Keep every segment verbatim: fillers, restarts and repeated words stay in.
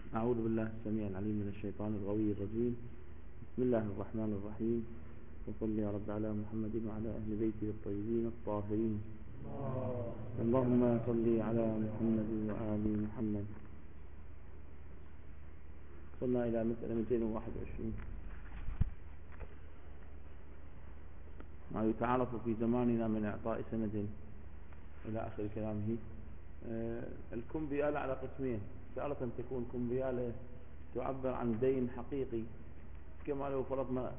أعوذ بالله السميع العليم من الشيطان الغوي الرجيم. بسم الله الرحمن الرحيم. وصل يا رب على محمد وعلى أهل بيته الطيبين الطاهرين. اللهم صل على محمد وآل محمد. وصلنا إلى مسألة مئتين وواحد وعشرين. ما يتعارف في زماننا من إعطاء سند إلى آخر كلامه. آه الكمبيالة على قسمين. تارة تكون كمبيالة تعبر عن دين حقيقي، كما لو فرضنا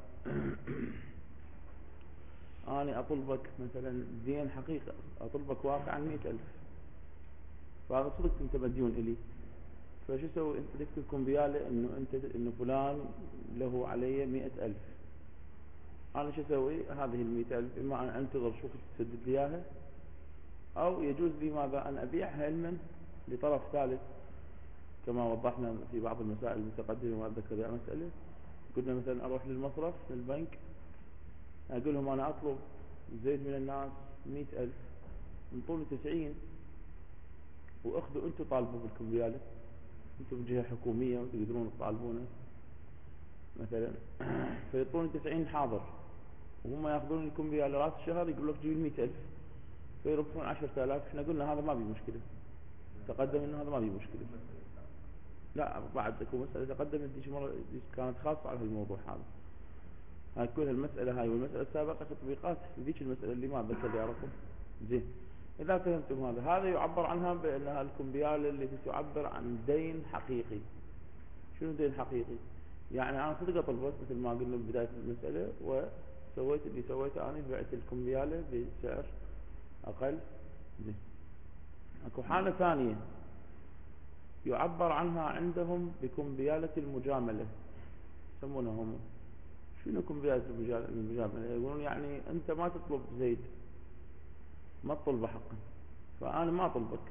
أنا أطلبك مثلا دين حقيقي، أطلبك واقعا مئة ألف، فهذا صدق أنت مديون إلي، فشو سوي أنت؟ تكتب كمبيالة إنه أنت إنه فلان له علي مئة ألف. أنا شو أسوي؟ هذه المئة ألف إما أن أنتظر شوف تسدد لي إياها، أو يجوز لي ماذا؟ أن أبيعها علما لطرف ثالث، كما وضحنا في بعض المسائل المتقدمة وأتذكر بها مسألة. قلنا مثلا أروح للمصرف للبنك، أقول لهم أنا أطلب زيد من الناس مئة ألف، انطوني تسعين وأخذوا أنتم طالبوا بالكمبيالة، أنتم جهة حكومية وتقدرون تطالبونه مثلا، فيعطوني تسعين حاضر، وهم يأخذون الكمبيالة رأس الشهر يقول لك جيب مئة ألف، فيربطون عشرة آلاف. احنا قلنا هذا ما بي مشكلة، تقدم إنه هذا ما بي مشكلة. لا بعد تكون مسألة تقدمت دي مرة كانت خاصة على الموضوع هذا. هاي كل المسألة هاي والمسألة السابقة تطبيقات ذيك المسألة اللي ما ذكر يعرفون. زين، إذا فهمتم هذا، هذا يعبر عنها بأنها الكمبيالة التي تعبر عن دين حقيقي. شنو دين حقيقي؟ يعني أنا صدق أطلبك مثل ما قلنا ببداية المسألة، وسويت اللي سويته أنا، بعت الكمبيالة بسعر أقل. زين، أكو حالة ثانية يعبر عنها عندهم بكمبيالة المجاملة، يسمونها هم. شنو كمبيالة المجاملة؟ يقولون يعني أنت ما تطلب زيد، ما تطلب حقا، فأنا ما أطلبك،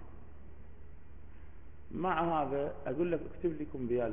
مع هذا أقول لك اكتب لي كمبيالة.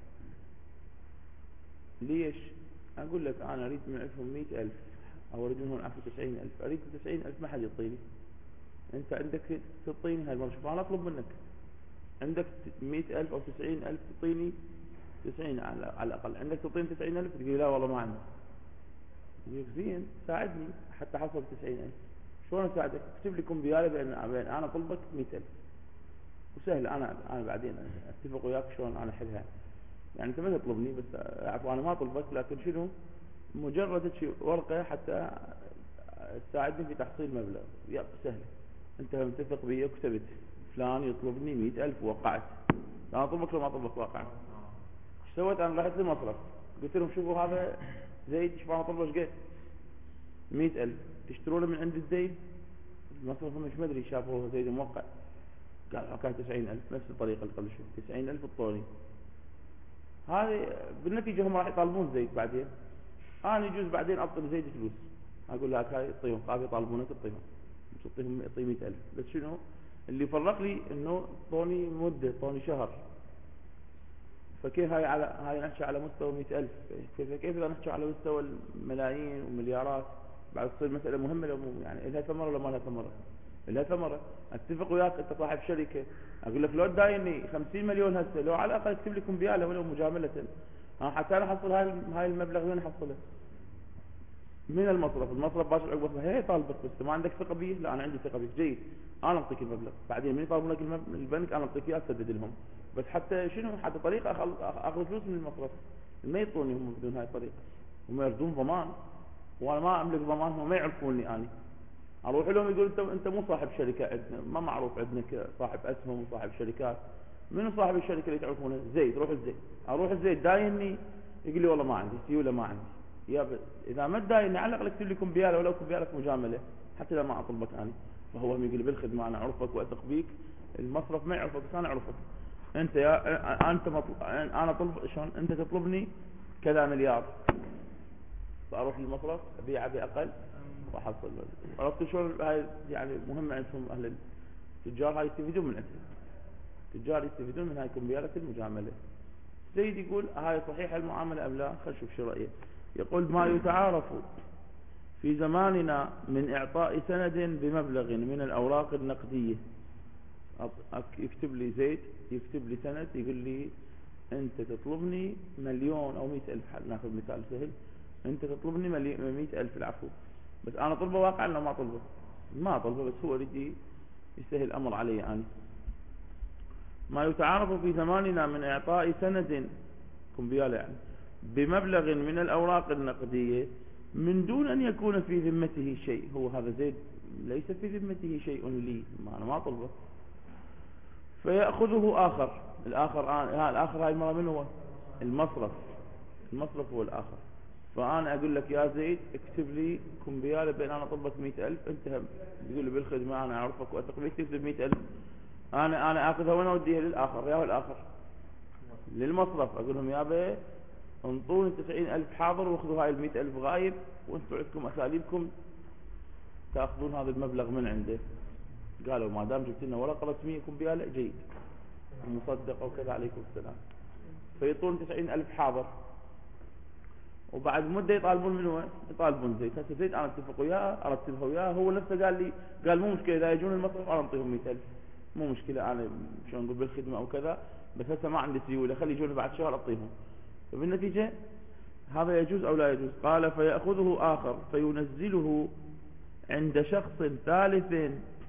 ليش؟ أقول لك أنا أريد من عندهم مئة ألف، أو أريد منهم عفوا تسعين ألف، أريد تسعين ألف ما حد يعطيني، أنت عندك تعطيني هاي المرة. شوف أنا أطلب منك، عندك مئة ألف أو تسعين ألف تعطيني تسعين على, على الأقل، عندك تعطيني تسعين ألف، تقول لا والله ما عندي. يقول زين ساعدني حتى حصل تسعين ألف. شلون أساعدك؟ اكتب لي كمبيالة بأن أنا أطلبك مئة ألف، وسهل. أنا أنا بعدين أتفق وياك شلون أنا أحلها. يعني أنت ما تطلبني بس عفوا، أنا ما أطلبك، لكن شنو؟ مجرد شيء ورقة حتى تساعدني في تحصيل مبلغ. يا سهل، أنت متفق بي وكتبت فلان يطلبني مئة ألف ووقعت. أنا أطلبك لو ما أطلبك واقعا. ايش سويت؟ أنا رحت للمصرف قلت لهم شوفوا هذا زيد، شوف أنا أطلبه ايش قد؟ مئة ألف، تشترونه من عند الزيد؟ المصرف مش مدري، شافوا زيد موقع، قال كان تسعين ألف، نفس الطريقة اللي قبل شوي، تسعين ألف الطوني. هذه بالنتيجة هم راح يطالبون زيد بعدين. أنا يجوز بعدين أعطي زيد فلوس، أقول لك هاي اعطيهم، قاعد يطالبونك اعطيهم، مش تعطيهم اعطي مئة ألف. بس شنو اللي فرق لي؟ إنه طوني مدة، طوني شهر. فكيف هاي على هاي نحكي على مستوى مئة ألف؟ كيف كيف إذا نحكي على مستوى الملايين والمليارات؟ بعد تصير مسألة مهمة لو يعني لها ثمرة ولا ما لها ثمرة؟ لها ثمرة. اتفق وياك انت صاحب شركة، اقول لك لو تدايني خمسين مليون هسه، لو على الاقل اكتب لي كمبيالة ولو مجاملة، ها حتى انا احصل هاي هاي المبلغ. وين احصله؟ من المصرف. المصرف باشر عقب هي طالبك، بس ما عندك ثقة بيه. لا انا عندي ثقة بيه، جيد، انا اعطيك المبلغ. بعدين من يطالبون لك البنك انا اعطيك اياه تسدد لهم، بس حتى شنو؟ حتى طريقة اخذ فلوس من المصرف، ما يعطوني هم بدون هاي الطريقة. هم يرجون ضمان، وانا ما املك ضمان، هم ما يعرفوني. اني اروح لهم يقول انت انت مو صاحب شركه عندنا، ما معروف عندنا صاحب اسهم وصاحب شركات. منو صاحب الشركه اللي تعرفونه؟ زيد. روح الزيد، اروح الزيد دايني، يقول لي والله ما عندي سيوله، ما عندي. يا ب... اذا ما تدايني على الاقل اكتب لي كمبياله، ولو كمبياله مجامله، حتى اذا ما اطلبك انا. فهو يقول لي بالخدمه انا اعرفك واثق بيك، المصرف ما يعرفك بس انا اعرفك. انت يا انت مطل... انا طلب شلون انت تطلبني كذا مليار، فاروح للمصرف ابيعه باقل وحصل. عرفت شلون؟ هاي يعني مهمة عندهم أهل التجار، هاي يستفيدون من عندهم. التجار يستفيدون من هاي كمبيالة المجاملة. زيد يقول هاي صحيح المعاملة أم لا؟ خل شوف شو رأيه. يقول ما يتعارف في زماننا من إعطاء سند بمبلغ من الأوراق النقدية. يكتب لي زيد، يكتب لي سند، يقول لي انت تطلبني مليون او مئة الف، ناخذ مثال سهل، انت تطلبني مئة الف العفو، بس انا طلبه واقعا لو ما طلبه ما طلبه، بس هو يريد يسهل الامر علي انا. ما يتعارف في زماننا من اعطاء سند كمبيالة يعني بمبلغ من الاوراق النقدية من دون ان يكون في ذمته شيء. هو هذا زيد ليس في ذمته شيء لي، ما انا ما طلبه، فيأخذه آخر. الآخر آه الآخر هاي المرة من هو؟ المصرف. المصرف هو الآخر. فأنا أقول لك يا زيد اكتب لي كمبيالة بين أنا طلبك مئة ألف، أنت هم تقول لي بالخدمة أنا أعرفك وأثق بك تكتب مئة ألف، أنا أنا أخذها وأنا أوديها للآخر. يا هو الآخر للمصرف، أقول لهم يا بي انطوني تسعين ألف حاضر واخذوا هاي المئة ألف غايب، وأنتم عندكم أساليبكم تأخذون هذا المبلغ من عنده. قالوا ما دام جبت لنا ورقة رسمية كمبيالة جيد مصدق وكذا عليكم السلام، فيطون تسعين ألف حاضر، وبعد مدة يطالبون منه يطالبون زيد. هسه زيد أنا اتفق وياه أرتبها وياه، هو نفسه قال لي قال مو مشكلة إذا يجون المصرف أنا أعطيهم مئة ألف، مو مشكلة أنا شو نقول بالخدمة أو كذا، بس هسه ما عندي سيولة خلي يجون بعد شهر أعطيهم. فبالنتيجة هذا يجوز أو لا يجوز؟ قال فيأخذه آخر فينزله عند شخص ثالث،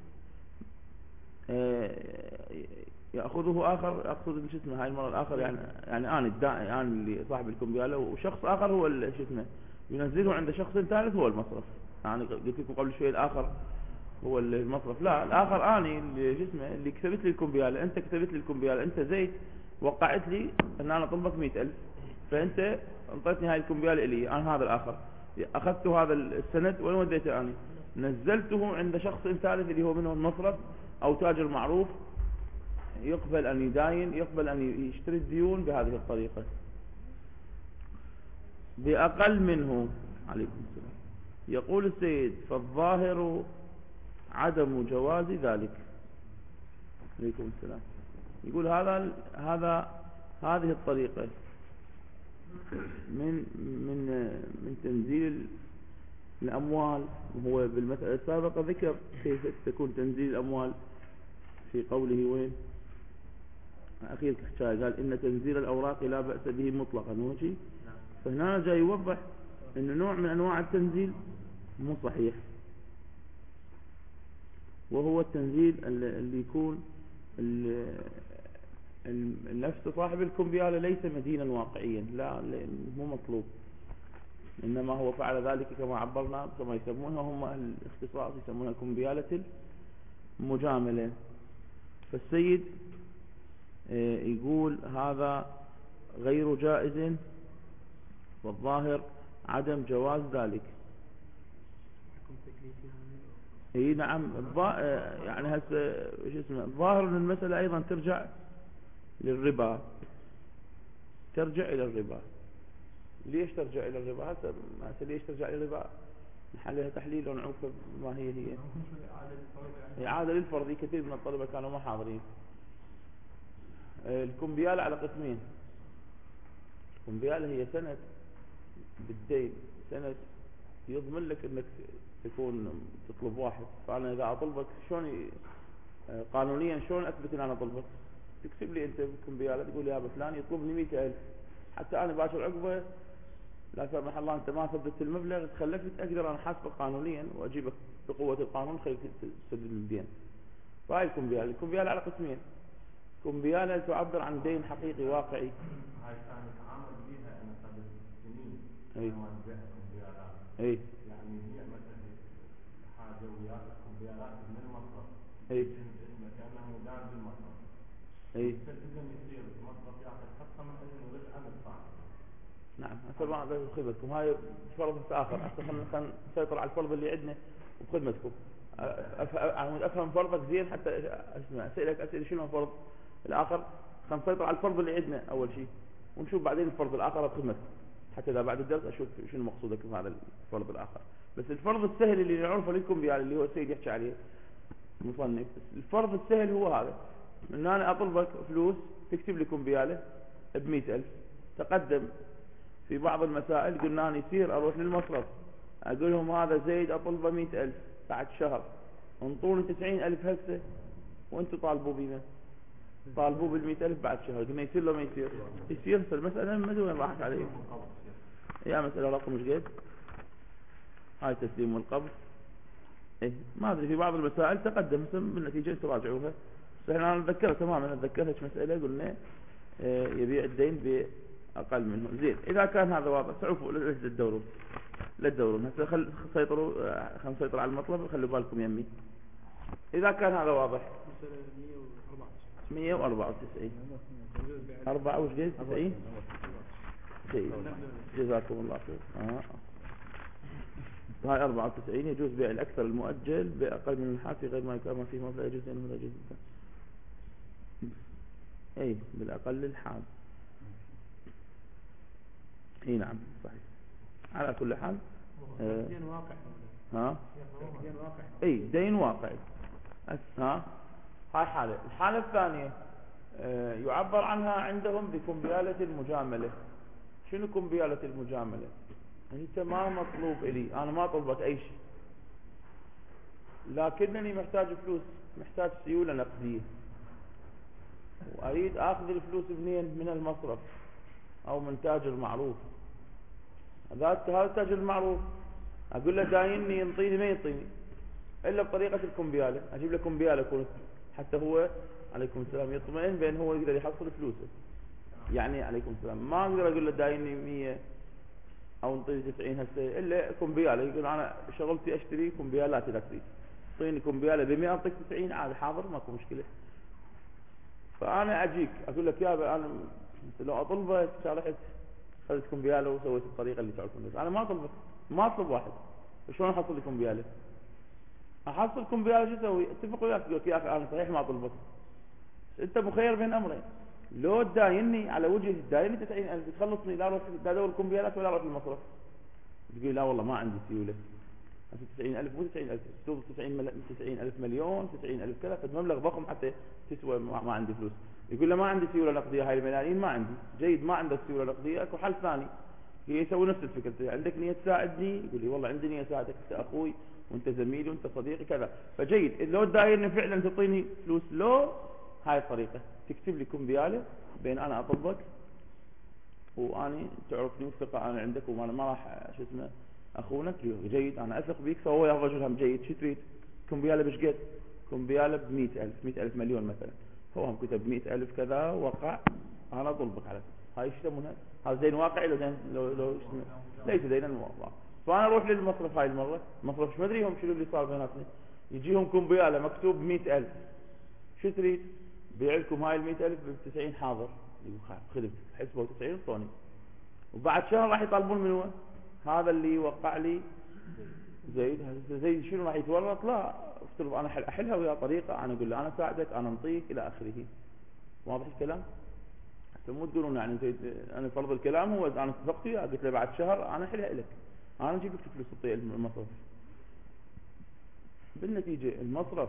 يأخذه آخر، أقصد شو اسمه هاي المرة الآخر يعني يعني أنا الداعي يعني اللي صاحب الكمبيالة، وشخص آخر هو شو اسمه ينزله عند شخص ثالث هو المصرف. يعني قلت لكم قبل شوي الآخر هو المصرف، لا الآخر أنا اللي شو اسمه اللي كتبت لي الكمبيالة، أنت كتبت لي الكمبيالة، أنت زيد وقعت لي أن أنا طلبك مئة ألف، فأنت انطيتني هاي الكمبيالة إلي، أنا هذا الآخر أخذت هذا السند وين وديته أنا؟ نزلته عند شخص ثالث اللي هو منه المصرف أو تاجر معروف يقبل أن يداين، يقبل أن يشتري الديون بهذه الطريقة بأقل منه. عليكم السلام. يقول السيد فالظاهر عدم جواز ذلك. عليكم السلام. يقول هذا هذا هذه الطريقة من من من تنزيل الأموال، وهو بالمسألة السابقة ذكر كيف تكون تنزيل الأموال في قوله وين أخير الحكاية، قال إن تنزيل الأوراق لا بأس به مطلقا وجي، فهنا جاي يوضح إن نوع من أنواع التنزيل مو صحيح، وهو التنزيل اللي يكون النفس صاحب الكمبيالة ليس مدينا واقعيا، لا مو مطلوب، إنما هو فعل ذلك كما عبرنا كما يسمونها هم الاختصاص يسمونها كمبيالة المجاملة. فالسيد يقول هذا غير جائز، والظاهر عدم جواز ذلك. اي نعم، يعني هسه شو اسمه الظاهر ان المسألة ايضا ترجع للربا، ترجع الى الربا. ليش ترجع الى الربا؟ هسه هسه ليش ترجع الى الربا؟ نحلها تحليل ونعوف ما هي هي إعادة للفرض. كثير من الطلبة كانوا ما حاضرين. الكمبيالة على قسمين. الكمبيالة هي سند بالدين، سند يضمن لك انك تكون تطلب واحد، فانا اذا اطلبك شلون قانونيا شلون اثبت ان انا اطلبك؟ تكتب لي انت بالكمبيالة تقول يا ابو فلان يطلبني مئة ألف، حتى انا باشر عقبه لا سمح الله انت ما ثبت المبلغ تخلفت، اقدر انا حاسبك قانونيا واجيبك بقوة القانون خليك تسدد الدين. فهاي الكمبيالة. الكمبيالة على قسمين، كمبيالة تعبر عن دين حقيقي واقعي. هاي كان يتعامل بها انا قبل سنين. اي اي يعني هي مثلا حاجه وياك كمبيالات من المصرف. اي كانه مدان بالمصرف. اي تلزم يصير المصرف ياخذ حصه من اجل ربح من الصاحب. نعم. هسه ما اقدر خدمتكم هاي فرض اخر، هسه خلينا نسيطر على الفرض اللي عندنا وبخدمتكم. افهم فرضك زين حتى اسمع اسالك اسئله شنو فرض الاخر، خلينا نسيطر على الفرض اللي عندنا اول شيء ونشوف بعدين الفرض الاخر بخدمتكم، حتى اذا بعد الدرس اشوف شنو مقصودك بهذا الفرض الاخر. بس الفرض السهل اللي نعرفه لكم يعني اللي هو السيد يحكي عليه المصنف، الفرض السهل هو هذا، ان انا اطلبك فلوس تكتب لي كمبياله ب مئة ألف. تقدم في بعض المسائل قلنا أنا يصير اروح للمصرف اقول لهم هذا زيد اطلبه مئة ألف، بعد شهر انطوني تسعين ألف هسه وانتم طالبوا بينا، طالبوه بالمئة ألف بعد شهر، قلنا يصير له ما يصير؟ يصير. فالمسألة ما ادري وين راحت عليه. يا مسألة رقم مش قد هاي تسليم والقبض. إيه ما أدري، في بعض المسائل تقدم بالنتيجة تراجعوها، بس احنا نتذكرها تماما. نتذكرها مسألة قلنا اه يبيع الدين بأقل منه. زين إذا كان هذا واضح تعرفوا لا تدورون لا تدورون هسه خل سيطروا خلينا نسيطر على المطلب وخلوا بالكم يمي. إذا كان هذا واضح مئة وأربعة وتسعين أربعة وش قد تسعين. جيد جزاكم الله خير. آه. هاي أربعة وتسعين يجوز بيع الأكثر المؤجل بأقل من الحال في غير ما يكون فيه مبلغ يجوز لأنه لا يجوز. أي بالأقل الحال. اي نعم صحيح. على كل حال آه. دين واقع. ها دين واقع. اي دين واقعي. ها هاي حالة. الحالة الثانية آه يعبر عنها عندهم بكمبيالة المجاملة. شنو كمبيالة المجاملة؟ انت ما مطلوب الي، انا ما طلبك اي شيء، لكنني محتاج فلوس، محتاج سيولة نقدية، واريد اخذ الفلوس منين؟ من المصرف او من تاجر معروف. هذا التاجر المعروف اقول له دايني ينطيني، ما ينطيني الا بطريقة الكمبيالة. اجيب له كمبيالة يكون حتى هو عليكم السلام يطمئن بان هو يقدر يحصل فلوسه. يعني عليكم السلام ما اقدر اقول له دايني مية او انطيني تسعين هسه الا كمبيالة. يقول انا شغلتي اشتري كمبيالات اذا تريد اعطيني كمبيالة بمئة اعطيك تسعين عادي حاضر ماكو مشكلة. فانا اجيك اقول لك يا انا لو اطلبك شرحت خذت كمبيالة وسويت الطريقة اللي تعرفون. انا ما اطلبك، ما اطلب واحد، شلون احصل كمبيالة؟ احصل كمبيالة شو اسوي؟ اتفق وياك تقول يا اخي انا صحيح ما اطلبك، انت مخير بين امرين، لو تدايني على وجه تدايني تسعين ألف تخلصني لا اروح لا ادور الكمبيالات ولا اروح المصرف. تقول لا والله ما عندي سيولة، تسعين ألف مو تسعين ألف، تسوي تسعين ألف مليون تسعين ألف كذا، فمبلغ ضخم حتى تسوى ما عندي فلوس. يقول له ما عندي سيولة نقدية، هاي الملايين ما عندي. جيد ما عندك سيولة نقدية، اكو حل ثاني يسوي نفس الفكرة. عندك نية تساعدني؟ يقول لي والله عندي نية اساعدك، انت اخوي وانت زميلي وانت صديقي كذا. فجيد لو دايرني فعلا تعطيني فلوس، لو هاي الطريقة تكتب لي كمبيالة بين انا اطلبك واني تعرفني والثقة انا عندك وانا ما راح شو اسمه اخونك. جيد انا اثق بيك. فهو يا رجل هم جيد شو تريد؟ كمبيالة بش قد؟ كمبيالة بمئة ألف، مئة ألف مليون مثلا. هو هم كتب مئة ألف كذا وقع، انا اطلبك على هاي ايش يسمونها؟ هذا دين واقعي لو دين لو لو ليس دينا واقعي. فانا اروح للمصرف هاي المرة، المصرف مش مدري هم شنو اللي صار بيناتنا، يجيهم كمبيالة مكتوب مئة ألف. شو تريد؟ بيع لكم هاي المئة ألف بتسعين حاضر، خذ حسبه تسعين صوني. وبعد شهر راح يطالبون منه هذا اللي وقع لي زيد. زيد شنو راح يتورط؟ لا افترض انا حل احلها ويا طريقة، انا اقول له انا اساعدك انا انطيك الى اخره. واضح الكلام؟ مو تقولون يعني زيد انا فرض الكلام هو انا اتفقت وياه قلت له بعد شهر انا احلها لك، انا اجيب لك فلوس تعطيه المصرف. بالنتيجة المصرف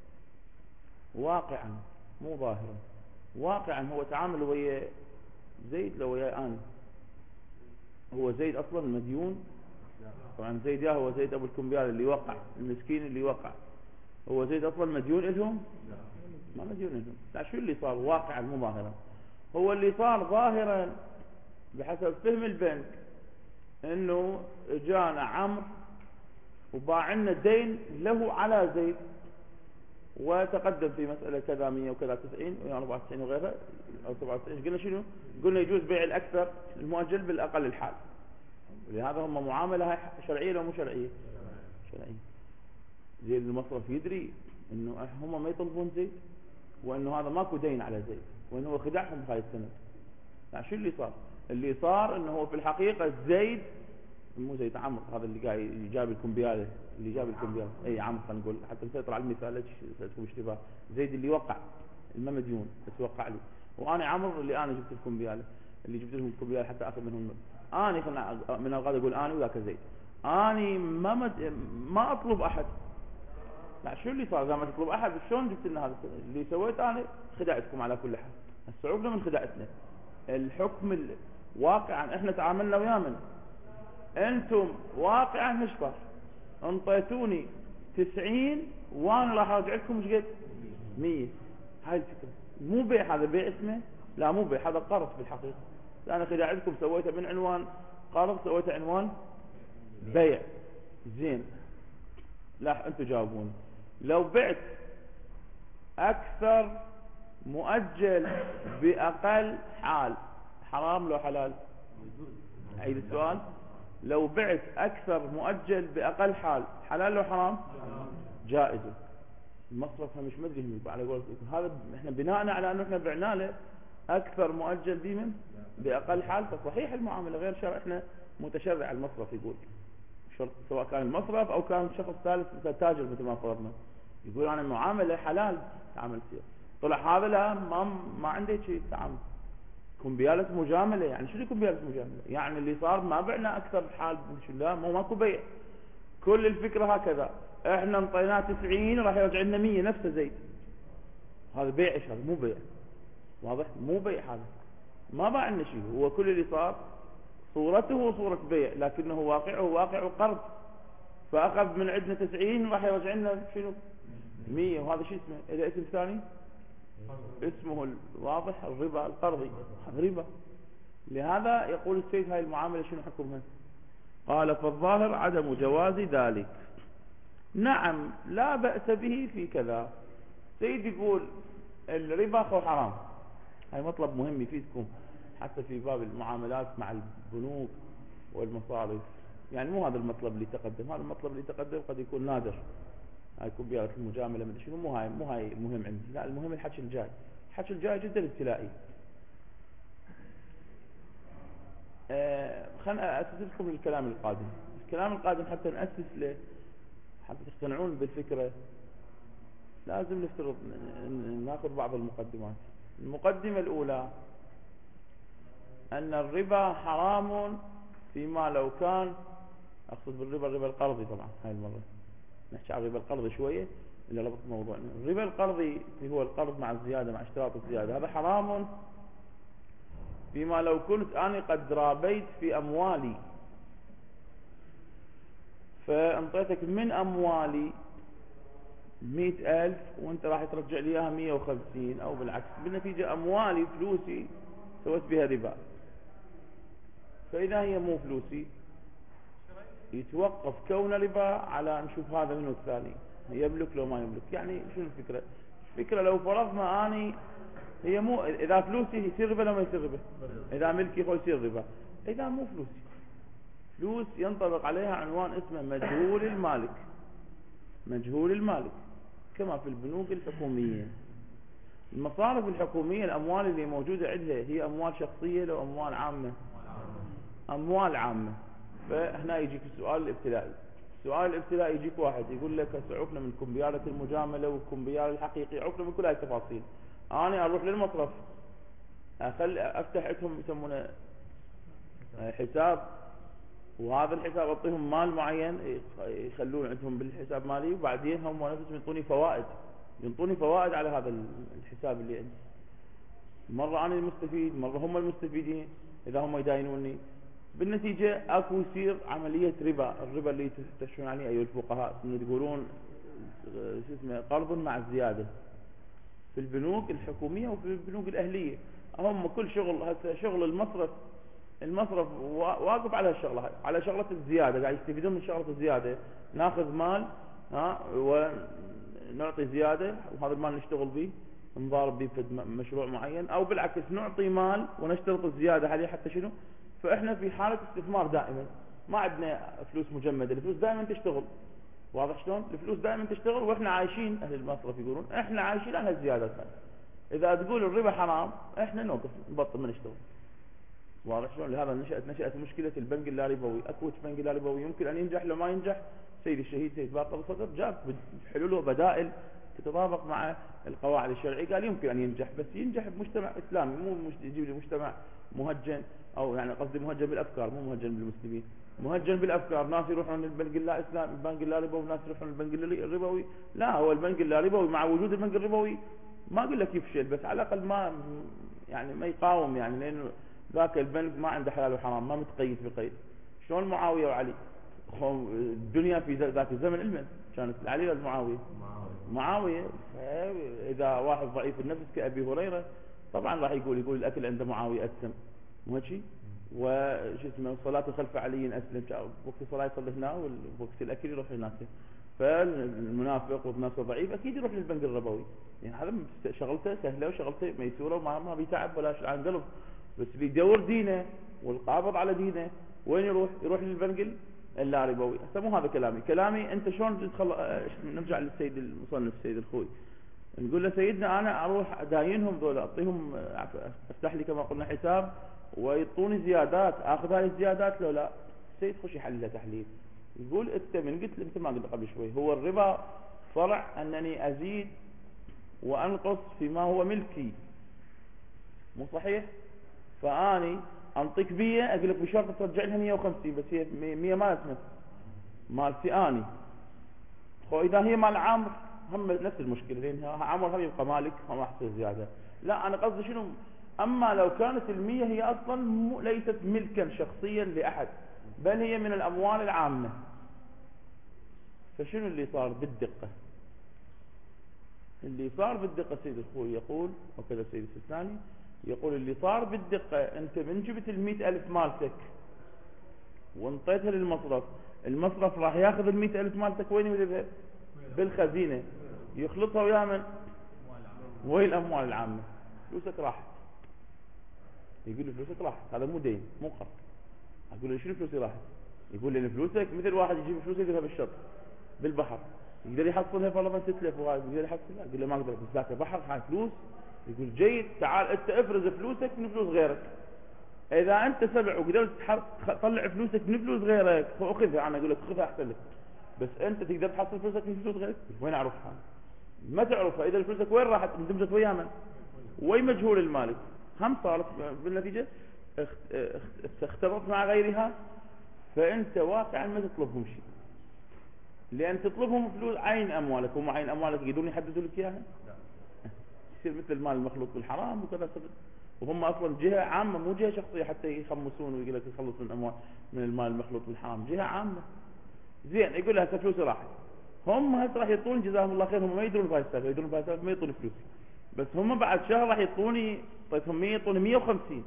واقعا مو ظاهرا، واقعا هو تعامل ويا زيد لو ويا انا. هو زيد اصلا مديون طبعا. زيد يا هو زيد ابو الكمبيال اللي وقع، المسكين اللي وقع، هو زيد اصلا مديون لهم؟ ما مديون لهم. لا شو اللي صار واقعا مو ظاهرا؟ هو اللي صار ظاهرا بحسب فهم البنك انه جانا عمرو وباع لنا دين له على زيد، وتقدم في مسألة كذا مية وكذا تسعين يعني أربعة وتسعين وغيرها أو سبعة وتسعين. قلنا شنو؟ قلنا يجوز بيع الأكثر المؤجل بالأقل الحال. لهذا هم معاملة شرعية لو مو شرعية؟ شرعية. زيد المصرف يدري إنه هم ما يطلبون زيد، وإنه هذا ماكو دين على زيد، وإنه هو خدعهم بهاي السنة. يعني شو اللي صار؟ اللي صار إنه هو في الحقيقة زيد مو زيد عمرو، هذا اللي قاعد جاب الكمبيالة، اللي جاب الكمبيالة اي عمرو خلينا نقول حتى نسيطر على المثال لا تكون اشتباه. زيد اللي وقع ما مديون بس وقع لي، وانا عمرو اللي انا جبت الكمبيالة، اللي جبت لهم الكمبيالة حتى اخذ منهم. اني خلنا من الغد اقول اني وذاك زيد، اني ما مد... ما اطلب احد. لا شو اللي صار؟ اذا ما تطلب احد شلون جبت لنا هذا اللي سويت؟ انا خدعتكم على كل حال. الصعوبة من خدعتنا الحكم ال... واقعا احنا تعاملنا ويا من انتم واقعا مش صار. انطيتوني تسعين وانا راح ارجع لكم مش قد مية. هاي الفكرة مو بيع، هذا بيع اسمه؟ لا مو بيع، هذا قرض في الحقيقة. أنا إذا عندكم سويته من عنوان قرض سويته عنوان بيع. زين، لا أنتوا جاوبوني. لو بعت أكثر مؤجل بأقل حال، حرام لو حلال؟ عيد السؤال. لو بعت أكثر مؤجل بأقل حال، حلال لو حرام؟ جائز. المصرف مش مدري هم على قولتكم هذا احنا بناء على انه احنا بعنا له اكثر مؤجل بمن باقل حال، فصحيح المعامله غير شرع. احنا متشرع المصرف يقول شرط، سواء كان المصرف او كان شخص ثالث تاجر مثل ما فرضنا، يقول انا المعامله حلال تعامل فيها. طلع هذا لا، ما ما عنده شيء تعامل، كمبيالة مجامله. يعني شو كمبيالة مجامله؟ يعني اللي صار ما بعنا اكثر حال، شو لا مو ماكو بيع. كل الفكره هكذا، احنا انطيناه تسعين راح يرجع لنا مية نفسه زيت. هذا بيع ايش؟ هذا مو بيع، واضح؟ مو بيع، هذا ما باع لنا شيء. هو كل اللي صار صورته صورة بيع، لكنه واقعه واقع قرض، فاخذ من عندنا تسعين راح يرجع لنا شنو؟ مية. وهذا شو اسمه؟ اذا اسم ثاني اسمه الواضح الربا القرضي، هذا ربا. لهذا يقول السيد هاي المعاملة شنو حكمها؟ قال فالظاهر عدم جواز ذلك. نعم لا بأس به في كذا. سيد يقول الربا خو حرام، هاي مطلب مهم يفيدكم حتى في باب المعاملات مع البنوك والمصارف. يعني مو هذا المطلب اللي تقدم، هذا المطلب اللي تقدم قد يكون نادر، هاي يكون بيئة المجاملة من شنو، مو هاي مو هاي المهم عندي. لا، المهم الحكي الجاي، الحكي الجاي جدا ابتلائي. آه خلنا أسس لكم الكلام القادم. الكلام القادم حتى نأسس له، حتى تقتنعون بالفكرة، لازم نفترض ناخذ بعض المقدمات. المقدمة الأولى أن الربا حرام فيما لو كان، أقصد بالربا الربا القرضي طبعا، هاي المرة نحكي عن الربا القرضي شوية اللي ربط موضوعنا. الربا القرضي اللي هو القرض مع الزيادة، مع اشتراط الزيادة، هذا حرام فيما لو كنت أنا قد رابيت في أموالي، فانطيتك من أموالي مئة ألف وانت راح ترجع لي اياها مئة وخمسين، او بالعكس، بالنتيجة اموالي فلوسي سويت بها ربا. فاذا هي مو فلوسي يتوقف كون ربا على نشوف هذا منه الثاني يملك لو ما يملك. يعني شو الفكرة؟ الفكرة لو فرضنا اني هي مو، اذا فلوسي يصير ربا لو ما يصير ربا؟ اذا ملكي خو يصير ربا. اذا مو فلوسي، فلوس ينطبق عليها عنوان اسمه مجهول المالك. مجهول المالك كما في البنوك الحكومية. المصارف الحكومية الأموال اللي موجودة عندها هي أموال شخصية لو أموال عامة؟ أموال عامة. فهنا يجيك السؤال الابتلائي. السؤال الابتلائي يجيك واحد يقول لك عفنا من كمبيالة المجاملة والكمبيال الحقيقي، عفنا من كل هاي التفاصيل، أنا أروح للمصرف أخل أفتح عندهم يسمونه حساب، وهذا الحساب أعطيهم مال معين يخلون عندهم بالحساب مالي، وبعدين هم نفسهم ينطوني فوائد، ينطوني فوائد على هذا الحساب اللي عندي. مرة أنا المستفيد، مرة هم المستفيدين إذا هم يداينوني. بالنتيجة أكو يصير عملية ربا. الربا اللي تشون عليه أيها الفقهاء يقولون شو اسمه قرض مع الزيادة في البنوك الحكومية وفي البنوك الأهلية. هم كل شغل هسه شغل المصرف، المصرف واقف على الشغلة هاي، على شغلة الزيادة، قاعد يستفيدون من شغلة الزيادة. ناخذ مال ها ونعطي زيادة، وهذا المال نشتغل به نضارب به في مشروع معين، او بالعكس نعطي مال ونشترط الزيادة عليه حتى شنو. فاحنا في حالة استثمار دائما، ما عندنا فلوس مجمدة، الفلوس دائما تشتغل. واضح شلون؟ الفلوس دائما تشتغل، واحنا عايشين، اهل المصرف يقولون احنا عايشين على الزيادة. اذا تقول الربا حرام احنا نوقف نبطل ما نشتغل. واضح شلون؟ لهذا نشأت نشأت مشكلة البنك اللاربوي. اكو بنك اللاربوي يمكن ان ينجح، لو ما ينجح سيد الشهيد سيد باقر الصدر جاب حلوله بدائل تتطابق مع القواعد الشرعية، قال يمكن ان ينجح، بس ينجح بمجتمع اسلامي، مو يجيب لي مجتمع مهجن، او يعني قصدي مهجن بالافكار، مو مهجن بالمسلمين، مهجن بالافكار. ناس يروحون للبنك اللا اسلامي، البنك اللاربوي، وناس يروحون للبنك الربوي. لا، هو البنك اللاربوي مع وجود البنك الربوي ما اقول لك يفشل، بس على الاقل ما يعني ما يقاوم، يعني لانه ذاك البنك ما عنده حلال وحرام، ما متقيد بقيد. شلون معاوية وعلي؟ الدنيا في ذاك الزمن المن كانت علي ولا معاوية؟ معاوية. إذا واحد ضعيف النفس كأبي هريرة طبعا راح يقول يقول الأكل عند معاوية أسلم، مو هيك؟ وش اسمه صلاة خلف علي أسلم، وقت الصلاة يصلي هنا ووقت الأكل يروح هناك. فالمنافق والناس ضعيف أكيد يروح للبنك الربوي، يعني هذا شغلته سهلة وشغلته ميسورة وما ما بيتعب ولا عن قلب، بس بيدور دينه والقابض على دينه. وين يروح؟ يروح للبنك اللا ربوي. هسه مو هذا كلامي، كلامي أنت شلون تدخل. نرجع للسيد المصنف السيد الخوي، نقول له سيدنا أنا أروح أداينهم ذولا، أعطيهم أفتح لي كما قلنا حساب ويعطوني زيادات، أخذ هاي الزيادات لو لا؟ السيد خوش يحللها تحليل، يقول أنت من قلت مثل ما قلت قبل شوي، هو الربا فرع أنني أزيد وأنقص فيما هو ملكي، مو صحيح؟ فأني أنطيك مية أقول لك بشرط ترجع لها مية وخمسين، بس هي مية ما اسمه مالتي أني. خو إذا هي مال عمر هم نفس المشكلة، لأن عمر هم يبقى مالك وما أحصل زيادة. لا أنا قصدي شنو، أما لو كانت المية هي أصلا ليست ملكا شخصيا لأحد، بل هي من الأموال العامة، فشنو اللي صار بالدقة؟ اللي صار بالدقة سيد الخوي يقول، وكذا سيد السيستاني يقول اللي صار بالدقة، أنت من جبت المئة ألف مالتك وانطيتها للمصرف، المصرف راح ياخذ المئة ألف مالتك وين يذهب؟ بالخزينة، يخلطها ويا من؟ وين الأموال العامة؟ فلوسك راحت. يقول لي فلوسك راحت، هذا مو دين مو قرض. أقول له شنو فلوسي راحت؟ يقول لي فلوسك مثل واحد يجيب فلوسه يذهب بالشط بالبحر، يقدر يحصلها فرضا تتلف وهاي يقدر يحصلها؟ اقول له ما اقدر، بس ذاك بحر هاي فلوس. يقول جيد، تعال انت افرز فلوسك من فلوس غيرك. اذا انت سبع وقدرت تطلع فلوسك من فلوس غيرك فاخذها، انا اقول لك خذها احسن لك، بس انت تقدر تحصل فلوسك من فلوس غيرك؟ وين اعرفها؟ ما تعرفها. اذا فلوسك وين راحت؟ اندمجت ويا من؟ وين مجهول المالك؟ هم صارت بالنتيجه اختلطت مع غيرها، فانت واقعا ما تطلبهم شيء، لان تطلبهم فلوس عين اموالك، هم عين اموالك يقدرون يحددوا لك اياها؟ يصير مثل المال المخلوط بالحرام وكذا، وهم اصلا جهه عامه مو جهه شخصيه حتى يخمسون ويقول لك يخلص من اموال من المال المخلوط بالحرام، جهه عامه. زين، يقول لها هسه فلوسي راحت، هم هسه راح يعطون جزاهم الله خير، هم ما يدرون بهاي السالفه، يدرون بهاي السالفه ما يعطوني فلوسي، بس هم بعد شهر راح يعطوني، طيتهم مية يعطوني مية وخمسين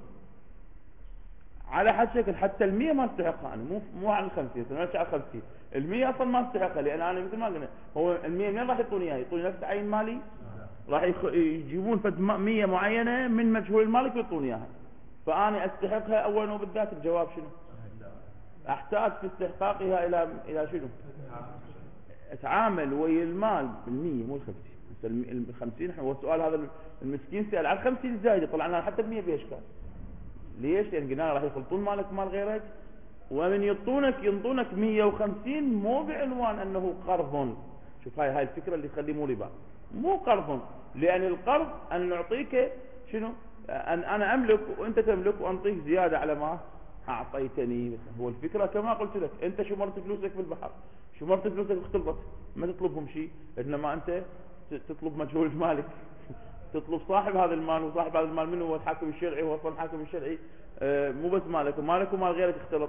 على حد شكل، حتى المية ما استحقها انا، مو مو على الخمسين، انا ماشي على الخمسين، المية اصلا ما استحقها، لان انا مثل ما قلنا هو المية منين راح يعطوني اياها؟ يعطوني نفس عين مالي؟ راح يخ... يجيبون فد مية معينه من مجهول المالك ويعطوني اياها، فانا استحقها اولا وبالذات. الجواب شنو؟ احتاج في استحقاقها الى الى شنو؟ اتعامل ويا المال بالمية مو الخمسين. الخمسين هو السؤال هذا المسكين سأل على الخمسين زايد، طلع لنا حتى المية بيش كان. ليش؟ لان قلنا راح يخلطون مالك مال غيرك، ومن يعطونك ينطونك مية وخمسين مو بعنوان انه قرض. شوف هاي هاي الفكره اللي تخليه مو ربا، مو قرض، لان القرض ان نعطيك شنو؟ ان انا املك وانت تملك وانطيك زياده على ما اعطيتني. هو الفكره كما قلت لك، انت شمرت فلوسك في البحر، شمرت فلوسك اختلطت، ما تطلبهم شيء، انما انت تطلب مجهول مالك تطلب صاحب هذا المال، وصاحب هذا المال منه هو الحاكم الشرعي، وهو اصلا الحاكم الشرعي آه مو بس مالك، ومالك ومال غيرك اختلط،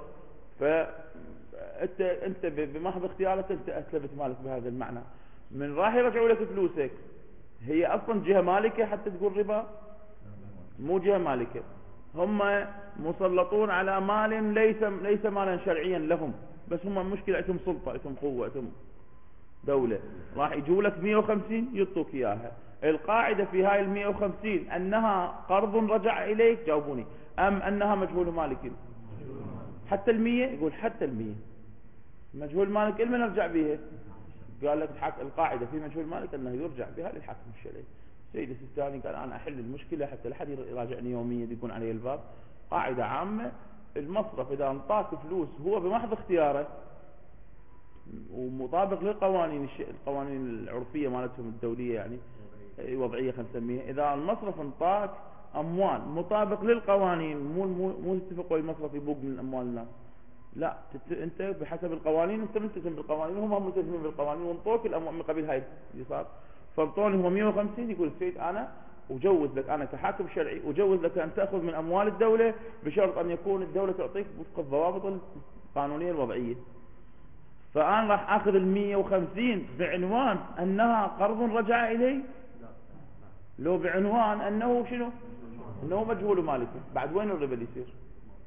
فانت انت بمحض اختيارك انت اتلفت مالك بهذا المعنى. من راح يرجعوا لك فلوسك هي اصلا جهه مالكه حتى تقول ربا؟ مو جهه مالكه، هم مسلطون على مال ليس ليس مالا شرعيا لهم، بس هم مشكله عندهم سلطه، عندهم قوه، عندهم دوله، راح يجوا لك مية وخمسين يعطوك اياها. القاعده في هاي ال مية وخمسين انها قرض رجع اليك، جاوبوني، ام انها مجهول مالك؟ حتى المية؟ يقول حتى المية مجهول مالك، لمن نرجع بيها؟ قال لك القاعده في مجهول مالك انه يرجع بها للحاكم الشرعي. سيد السيستاني قال انا احل المشكله حتى لا حد يراجعني يوميا يكون علي الباب. قاعده عامه، المصرف اذا انطاك فلوس هو بمحض اختياره ومطابق للقوانين القوانين العرفيه مالتهم الدوليه، يعني وضعيه خلينا نسميها، اذا المصرف انطاك اموال مطابق للقوانين، مو مو مو تتفق ويا المصرف يبوق من اموال الناس، لا انت بحسب القوانين، انت ملتزم بالقوانين وهم ملتزمين بالقوانين، وانطوك الاموال من قبل هاي اللي صار. فانطوني هو مية وخمسين، يقول السيد انا اجوز لك، انا كحاكم شرعي اجوز لك ان تاخذ من اموال الدوله بشرط ان يكون الدوله تعطيك وفق الضوابط القانونيه الوضعيه. فأنا راح أخذ المية وخمسين بعنوان أنها قرض رجع إلي، لو بعنوان أنه شنو، أنه مجهول مالك، بعد وين الربا اللي يصير؟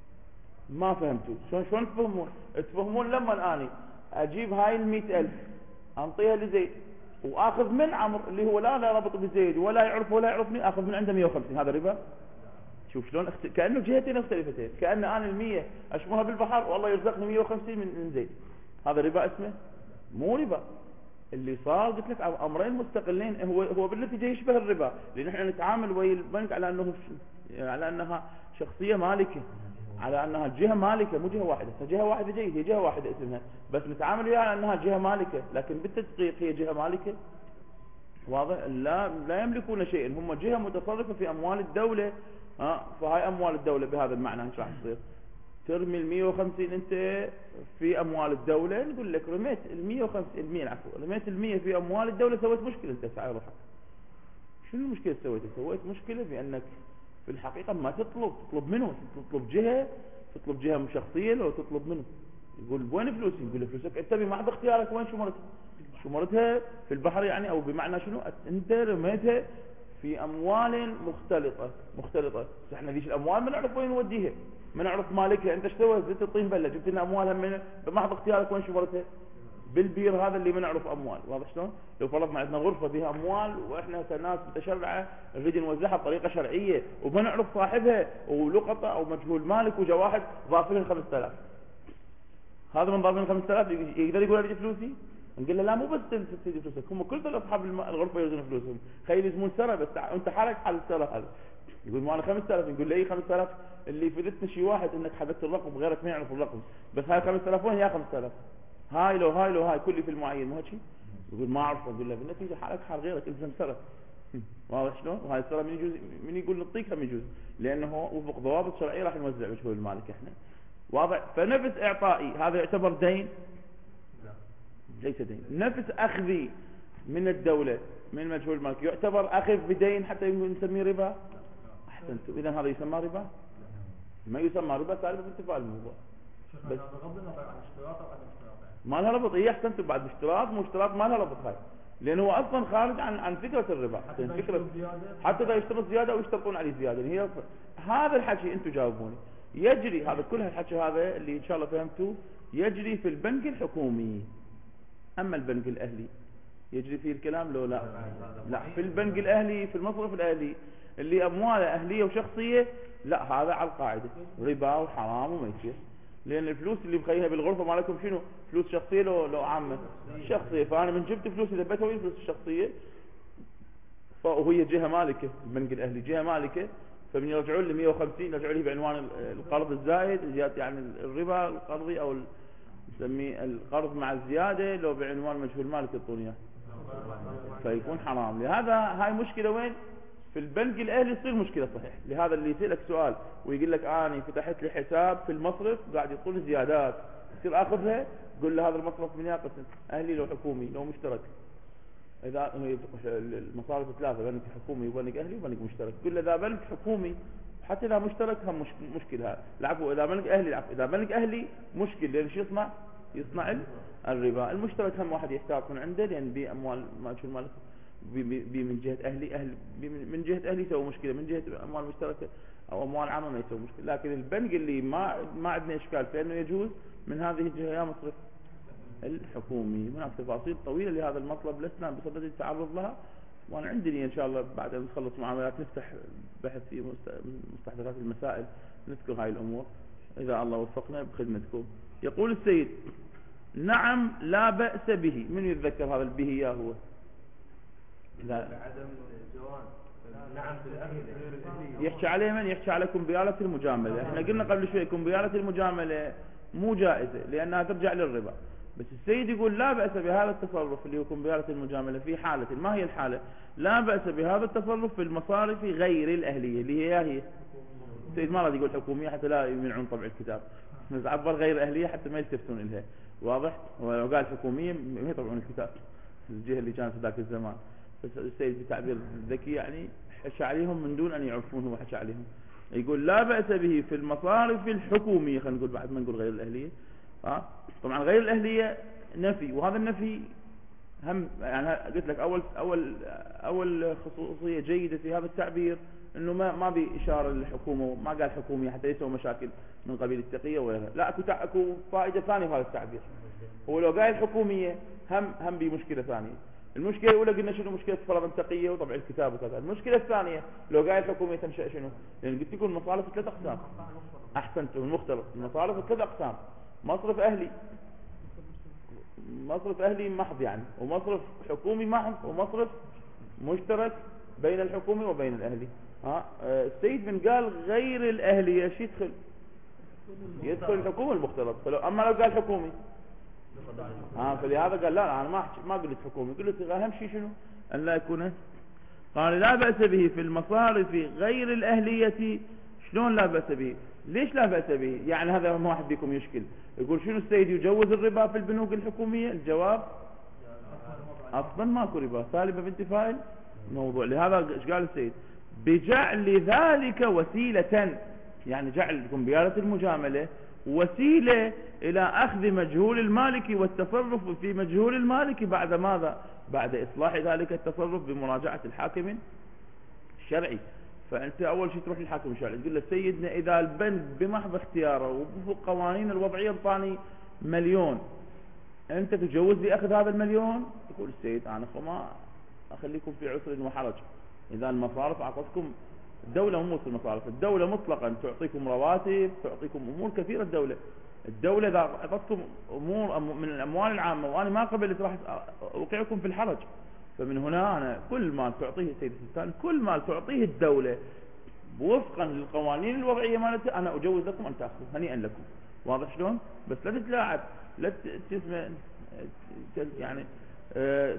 ما فهمتوا شلون شلون تفهمون؟ تفهمون لما أنا أجيب هاي المئة ألف أنطيها لزيد وآخذ من عمرو اللي هو لا لا ربط بزيد ولا يعرف ولا يعرفني، آخذ من عنده مية وخمسين، هذا ربا؟ شوف شلون اخت... كأنه جهتين مختلفتين، كأن أنا المية أشمرها بالبحر والله يرزقني مية وخمسين من من زيد، هذا ربا اسمه؟ مو ربا. اللي صار قلت لك أمرين مستقلين، هو هو بالنتيجة يشبه الربا، لأن احنا نتعامل ويا البنك على أنه على أنها شخصية مالكة، على أنها جهة مالكة مو جهة واحدة، فجهة واحدة جيد هي جهة واحدة اسمها، بس نتعامل وياها على أنها جهة مالكة، لكن بالتدقيق هي جهة مالكة واضح؟ لا لا يملكون شيئا، هم جهة متصرفة في أموال الدولة. ها فهاي أموال الدولة بهذا المعنى ايش راح تصير؟ ترمي ال مية وخمسين أنت في أموال الدولة، نقول لك رميت ال مية وخمسين المية العفو رميت ال مية في أموال الدولة، سويت مشكلة أنت سعي روحك. شنو المشكلة سويتها؟ سويت مشكلة بأنك في الحقيقة ما تطلب، تطلب منه، تطلب جهة، تطلب جهة شخصية لو تطلب منه. يقول وين فلوسي؟ يقول له فلوسك انت بمحض اختيارك، وين شمرتها؟ شمرتها في البحر يعني، او بمعنى شنو؟ انت رميتها في اموال مختلطة مختلطة. احنا ليش الاموال ما نعرف وين نوديها، ما نعرف مالكها، انت ايش سويت؟ زدت الطين بله، جبت لنا اموالها من بمحض اختيارك، وين شمرتها؟ بالبير هذا اللي ما نعرف اموال، واضح شلون؟ لو فرضنا عندنا غرفة بها اموال واحنا كناس متشرعة نريد نوزعها بطريقة شرعية وما نعرف صاحبها ولقطة او مجهول مالك وجا واحد ضاف لنا خمسة آلاف، هذا من ضاف لنا خمسة آلاف يقدر يقول اريد فلوسي؟ نقول له لا مو بس تريد فلوسك، هم كل اصحاب الغرفة يريدون فلوسهم، خلي يلزمون سنة بس انت حالك حال السنة هذا. يقول ما انا خمسة آلاف، نقول له اي خمسة آلاف اللي فدتنا شيء واحد انك حددت الرقم وغيرك ما يعرف الرقم، بس هاي خمسة آلاف وين يا خمسة آلاف؟ هاي لو هاي لو هاي كلي في المعين مو هيك؟ يقول ما اعرف. اقول له بالنتيجه حالك حال غيرك، الزم سرف. واضح شلون؟ وهاي السرف من يجوز من يقول نعطيك هم يجوز، لانه وفق ضوابط شرعيه راح نوزع مجهول المالك احنا. واضح؟ فنفس اعطائي هذا يعتبر دين؟ ليس دين. نفس اخذي من الدوله من مجهول المالك يعتبر اخذ بدين حتى نسميه ربا؟ احسنتم، اذا هذا يسمى ربا؟ ما يسمى ربا، سالفه انتفاء الموضوع. بس بغض النظر عن اشتراط او عدم اشتراط ما لها ربط. هي احسنتم، بعد اشتراط مو اشتراط ما لها ربط هاي، لانه هو اصلا خارج عن عن فكره الربا. حتى فكره حتى اذا يشترط زياده او يشترطون عليه زياده، هي هذا الحكي انتم جاوبوني. يجري هذا كل هالحكي هذا اللي ان شاء الله فهمتوه يجري في البنك الحكومي. اما البنك الاهلي يجري فيه الكلام لو لا؟ لا، في البنك الاهلي في المصرف الاهلي اللي امواله اهليه وشخصيه لا، هذا على القاعده ربا وحرام وما يصير، لان الفلوس اللي مخليها بالغرفه مالكم شنو؟ فلوس شخصيه لو لو عامه؟ شخصيه. فانا من جبت فلوسي ذبيتها وهي فلوس الشخصيه، وهي جهه مالكه، البنك الاهلي جهه مالكه، فمن يرجعون لي مية وخمسين يرجعوا لي بعنوان القرض الزائد زياده، يعني الربا القرضي او نسميه القرض مع الزياده، لو بعنوان مجهول مالك يعطوني اياه، فيكون حرام. لهذا هاي مشكله وين؟ في البنك الاهلي تصير مشكله صحيح. لهذا اللي يسالك سؤال ويقول لك اني فتحت لي حساب في المصرف قاعد يطول زيادات، تصير اخذها قول له هذا المصرف من يقسم اهلي لو حكومي لو مشترك؟ اذا المصارف ثلاثه، بنك حكومي وبنك اهلي وبنك مشترك، قل له اذا بنك حكومي حتى اذا مشترك هم مش مشكله. العفو اذا بنك اهلي العفو اذا بنك اهلي مشكل، لان شو يصنع؟ يصنع الربا. المشترك هم واحد يحتاج من عنده، لان باموال ما شو مالك بي من جهة أهلي أهل من جهة أهلي يسوي مشكلة، من جهة أموال مشتركة أو أموال عامة ما يسوي مشكلة. لكن البنك اللي ما ما عندنا إشكال فإنه يجوز من هذه الجهة يا مصرف الحكومي. هناك تفاصيل طويلة لهذا المطلب لسنا بصدد التعرض لها، وأنا عندي إن شاء الله بعد أن نخلص معاملات نفتح بحث في مستحدثات المسائل نذكر هاي الأمور إذا الله وفقنا بخدمتكم. يقول السيد نعم لا بأس به. من يتذكر هذا البه يا هو؟ لا عدم الجواز. نعم بالأهل يحكي عليه من؟ يحكي على كمبيالة المجاملة. احنا قلنا قبل شوي كمبيالة المجاملة مو جائزة لأنها ترجع للربا، بس السيد يقول لا بأس بهذا التصرف اللي هو كمبيالة المجاملة في حالة. ما هي الحالة؟ لا بأس بهذا التصرف في المصارف غير الأهلية اللي هي هي السيد ما راضي يقول حكومية حتى لا يمنعون طبع الكتاب، بس عبر غير أهلية حتى ما يلتفتون إليها. واضح؟ ولو قال حكومية ما يطبعون الكتاب الجهة اللي كانت في ذاك الزمان. بس السيد بتعبير ذكي يعني حكى عليهم من دون أن يعرفون هو حكى عليهم. يقول لا بأس به في المصارف الحكومية، خلينا نقول بعد ما نقول غير الأهلية. ها طبعا غير الأهلية نفي، وهذا النفي هم يعني قلت لك اول اول اول خصوصيه جيده في هذا التعبير انه ما ما باشاره للحكومه، ما قال حكوميه حتى يسوي مشاكل من قبيل التقيه وغيرها، لا اكو اكو فائده ثانيه في هذا التعبير. هو لو قال حكوميه هم هم بمشكله ثانيه. المشكله الاولى قلنا شنو مشكله فرض التقيه وطبع الكتاب وكذا. المشكله الثانيه لو قال حكوميه تنشا شنو؟ لان قلت لكم المصارف ثلاث اقسام. احسنتم، المختلط المصارف ثلاث اقسام: مصرف اهلي، مصرف اهلي محض يعني، ومصرف حكومي محض، ومصرف مشترك بين الحكومي وبين الاهلي. ها أه السيد بن قال غير الاهلي ايش يدخل؟ يدخل الحكومي المختلط. فلو اما لو قال حكومي ها فلهذا قال لا انا ما ما قلت حكومي، قلت اهم شيء شنو؟ ان لا يكون. قال لا باس به في المصارف غير الاهليه. شلون لا باس به؟ ليش لا باس به؟ يعني هذا ما واحد بيكم يشكل يقول شنو السيد يجوز الربا في البنوك الحكوميه؟ الجواب اصلا ماكو ربا، سالبه بانتفاء الموضوع. لهذا ايش قال السيد؟ بجعل ذلك وسيله، يعني جعل قنبيالة المجامله وسيله الى اخذ مجهول المالك والتصرف في مجهول المالك بعد ماذا؟ بعد اصلاح ذلك التصرف بمراجعه الحاكم الشرعي. فانت اول شيء تروح للحاكم الشرعي تقول له سيدنا اذا البنك بمحض اختياره وبوفق قوانين الوضعيه انطاني مليون، انت تجوز لي اخذ هذا المليون؟ يقول السيد انا ما اخليكم في عسر وحرج. اذا المصارف اعطتكم الدوله، مو المصارف، الدوله مطلقا تعطيكم رواتب، تعطيكم امور كثيره. الدوله الدوله اذا اعطتكم امور من الاموال العامه وانا ما قبلت راح اوقعكم في الحرج. فمن هنا أنا كل ما تعطيه السيد السلطان، كل ما تعطيه الدولة وفقا للقوانين الوضعية مالتها أنا أجوز لكم أن تأخذوا هنيئا لكم. واضح شلون؟ بس لا تتلاعب، لا تسمع يعني أه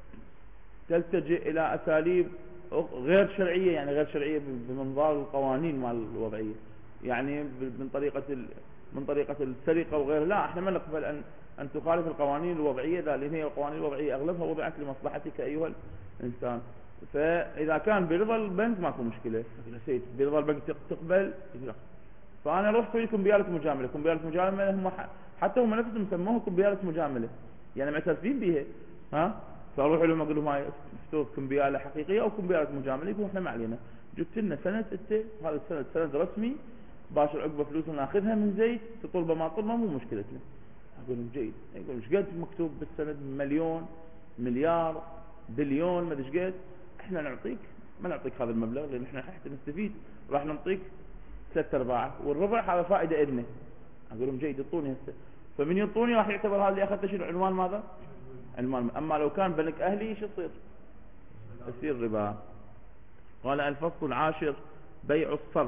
تلتجئ إلى أساليب غير شرعية، يعني غير شرعية بمنظار القوانين مال الوضعية، يعني من طريقة من طريقة السرقة وغيرها. لا احنا ما نقبل أن أن تخالف القوانين الوضعية، لأن هي القوانين الوضعية أغلبها وضعت لمصلحتك أيها الإنسان. فإذا كان برضا البنك ماكو مشكلة، برضا البنك تقبل. فأنا رحت لكم بيالة مجاملة، كمبيالة مجاملة هم حتى هم نفسهم سموها كمبيالة مجاملة، يعني معترفين بها. ها فأروح لهم أقول لهم هاي افتوه كمبيالة حقيقية أو كمبيالة مجاملة، يقولوا إحنا ما علينا. جبت لنا سند أنت، هذا السند سند رسمي باشر عقبة فلوس ناخذها من زيد، تطلبه ما طلبه مو مشكلتنا. أقول لهم جيد. يقول ايش قد مكتوب بالسند؟ مليون، مليار، بليون، ما ادري ايش قد. احنا نعطيك ما نعطيك هذا المبلغ لان احنا حتى نستفيد راح نعطيك ثلاث ارباع، والربع هذا فائده ادنى. اقول لهم جيد يعطوني هسه. فمن يعطوني راح يعتبر هذا اللي اخذته شنو؟ عنوان ماذا؟ عنوان. اما لو كان بنك اهلي ايش يصير؟ يصير ربا. قال الفصل العاشر بيع الصرف.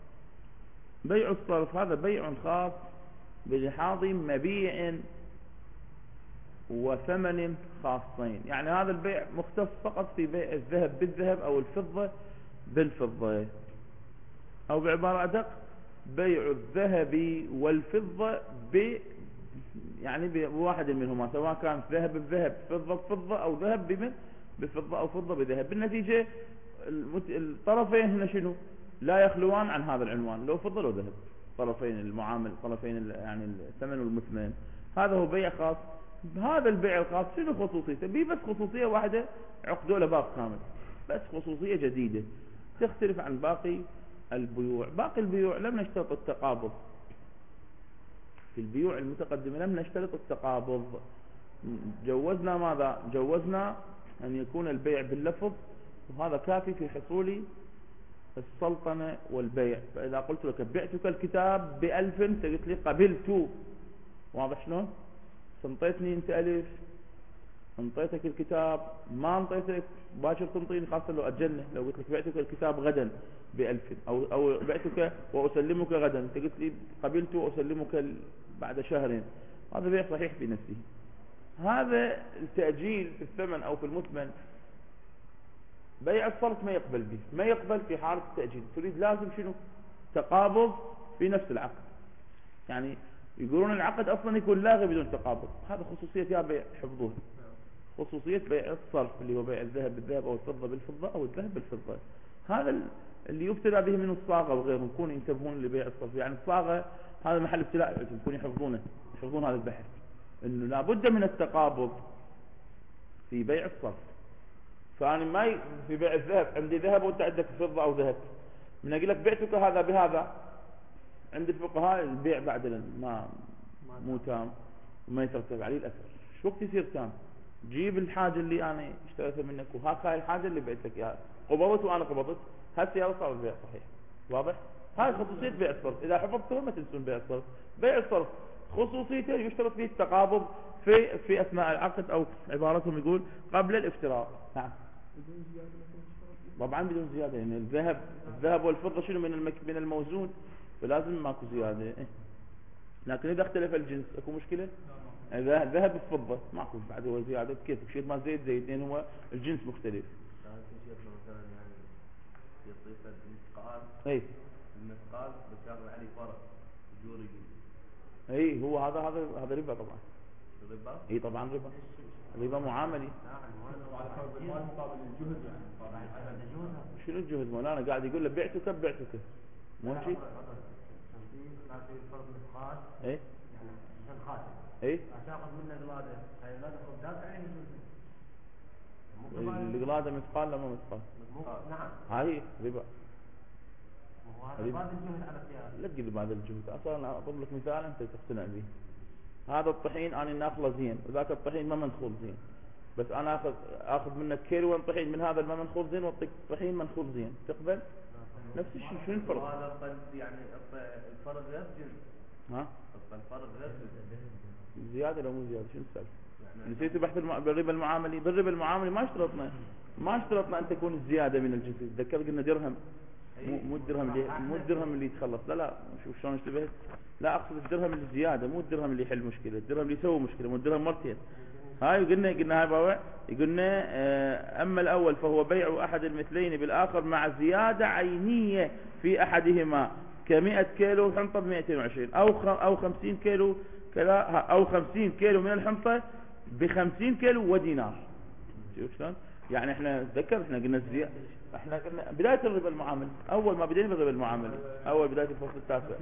بيع الصرف هذا بيع خاص بلحاظ مبيع وثمن خاصين، يعني هذا البيع مختص فقط في بيع الذهب بالذهب او الفضة بالفضة، او بعبارة ادق بيع الذهب والفضة ب يعني بواحد منهما، سواء كان ذهب بذهب، فضة بفضة، او ذهب بمن بفضة او فضة بذهب. بالنتيجة الطرفين هنا شنو؟ لا يخلوان عن هذا العنوان، لو فضة لو ذهب، طرفين المعامل، طرفين يعني الثمن والمثمن. هذا هو بيع خاص. هذا البيع الخاص شنو خصوصيته؟ بيه بس خصوصية واحدة، عقدوا له باب كامل، بس خصوصية جديدة تختلف عن باقي البيوع. باقي البيوع لم نشترط التقابض، في البيوع المتقدمة لم نشترط التقابض. جوزنا ماذا؟ جوزنا أن يكون البيع باللفظ، وهذا كافي في حصول السلطنة والبيع. فإذا قلت لك بعتك الكتاب بألف، انت قلت لي قبلت. واضح شلون؟ انطيتني انت ألف، انطيتك الكتاب، ما انطيتك باشر تنطيني، خاصة لو أجلنا. لو قلت لك بعتك الكتاب غدا بألف، أو, أو بعتك وأسلمك غدا، انت قلت لي قبلت وأسلمك بعد شهرين، هذا بيع صحيح في نفسه. هذا التأجيل في الثمن أو في المثمن بيع الصرف ما يقبل به، ما يقبل في حالة التأجيل. تريد لازم شنو؟ تقابض في نفس العقد. يعني يقولون العقد أصلا يكون لاغي بدون تقابض. هذا خصوصية يا بيع حفظوها، خصوصية بيع الصرف اللي هو بيع الذهب بالذهب أو الفضة بالفضة أو الذهب بالفضة. هذا اللي يبتلى به من الصاغة وغيرهم، يكونوا ينتبهون لبيع الصرف. يعني الصاغة هذا محل ابتلاء، يكونوا يحفظونه، يحفظون هذا البحث. انه لابد من التقابض في بيع الصرف. فانا ما ي... في بيع الذهب عندي ذهب وانت عندك فضة او ذهب، من اقول لك بعتك هذا بهذا، عند الفقهاء البيع بعد ما مو تام وما يترتب عليه الاثر. شو وقت يصير تام؟ جيب الحاجة اللي انا اشتريتها منك وهاي الحاجة اللي بعت لك اياها، قبضت وانا قبضت، هالسيارة صار البيع صحيح. واضح؟ هاي خصوصية بيع الصرف، اذا حفظتوها ما تنسون بيع الصرف. بيع الصرف خصوصيته يشترط فيه التقابض في في اثناء العقد، او عبارتهم يقول قبل الافتراء. نعم طبعا بدون زيادة، يعني الذهب الذهب والفضة شنو من المك... من الموزون، فلازم ماكو زيادة. إيه؟ لكن اذا اختلف الجنس اكو مشكلة. اذا ذهب الفضة ماكو بعد هو زيادة، كيف شيء ما زيت زيت لان هو الجنس مختلف. اي المثقال بتشغل عليه فرق جوري. اي هو هذا هذا هذا ربا طبعا. ربا؟ اي طبعا ربا، ربا معاملي. شنو الجهد مولانا؟ قاعد يقول له بعتك بعتك مو شيء. ايه ايه القلاده مثقال لا ما مثقال؟ نعم هاي ربا. هذا الجهد على السيارة. لا تقول هذا الجهد، اصلا انا اضرب لك مثال انت تقتنع به. هذا الطحين انا ناخله زين وذاك الطحين ما منخول زين، بس انا اخذ اخذ منك كيلو طحين من هذا الما منخول زين واعطيك طحين منخول زين، تقبل؟ نفس الشيء. شنو الفرق؟ هذا يعني الفرق غير جنس. ها الفرق غير جنس. زياده لو مو زياده شنو السبب؟ نسيت بحث الم... بالربا المعاملي. بالربا المعاملي ما اشترطنا ما اشترطنا ان تكون الزياده من الجنس. تذكر قلنا درهم، مو مو الدرهم اللي مو الدرهم اللي يتخلص، لا لا شوف شلون اشتبهت. لا اقصد الدرهم اللي زياده، مو الدرهم اللي يحل مشكله، الدرهم اللي يسوي مشكله، مو الدرهم مرتين. هاي قلنا قلنا هاي باوع قلنا اما الاول فهو بيع احد المثلين بالاخر مع زياده عينيه في احدهما كمئة كيلو حنطه ب مئتين وعشرين، او او خمسين كيلو كذا، او خمسين كيلو من الحنطه ب خمسين كيلو ودينار. شوف شلون؟ يعني احنا تذكر احنا قلنا الزياده، احنا قلنا بدايه الربا المعاملي، اول ما بدينا بالربا المعاملي اول بدايه الفصل التاسع.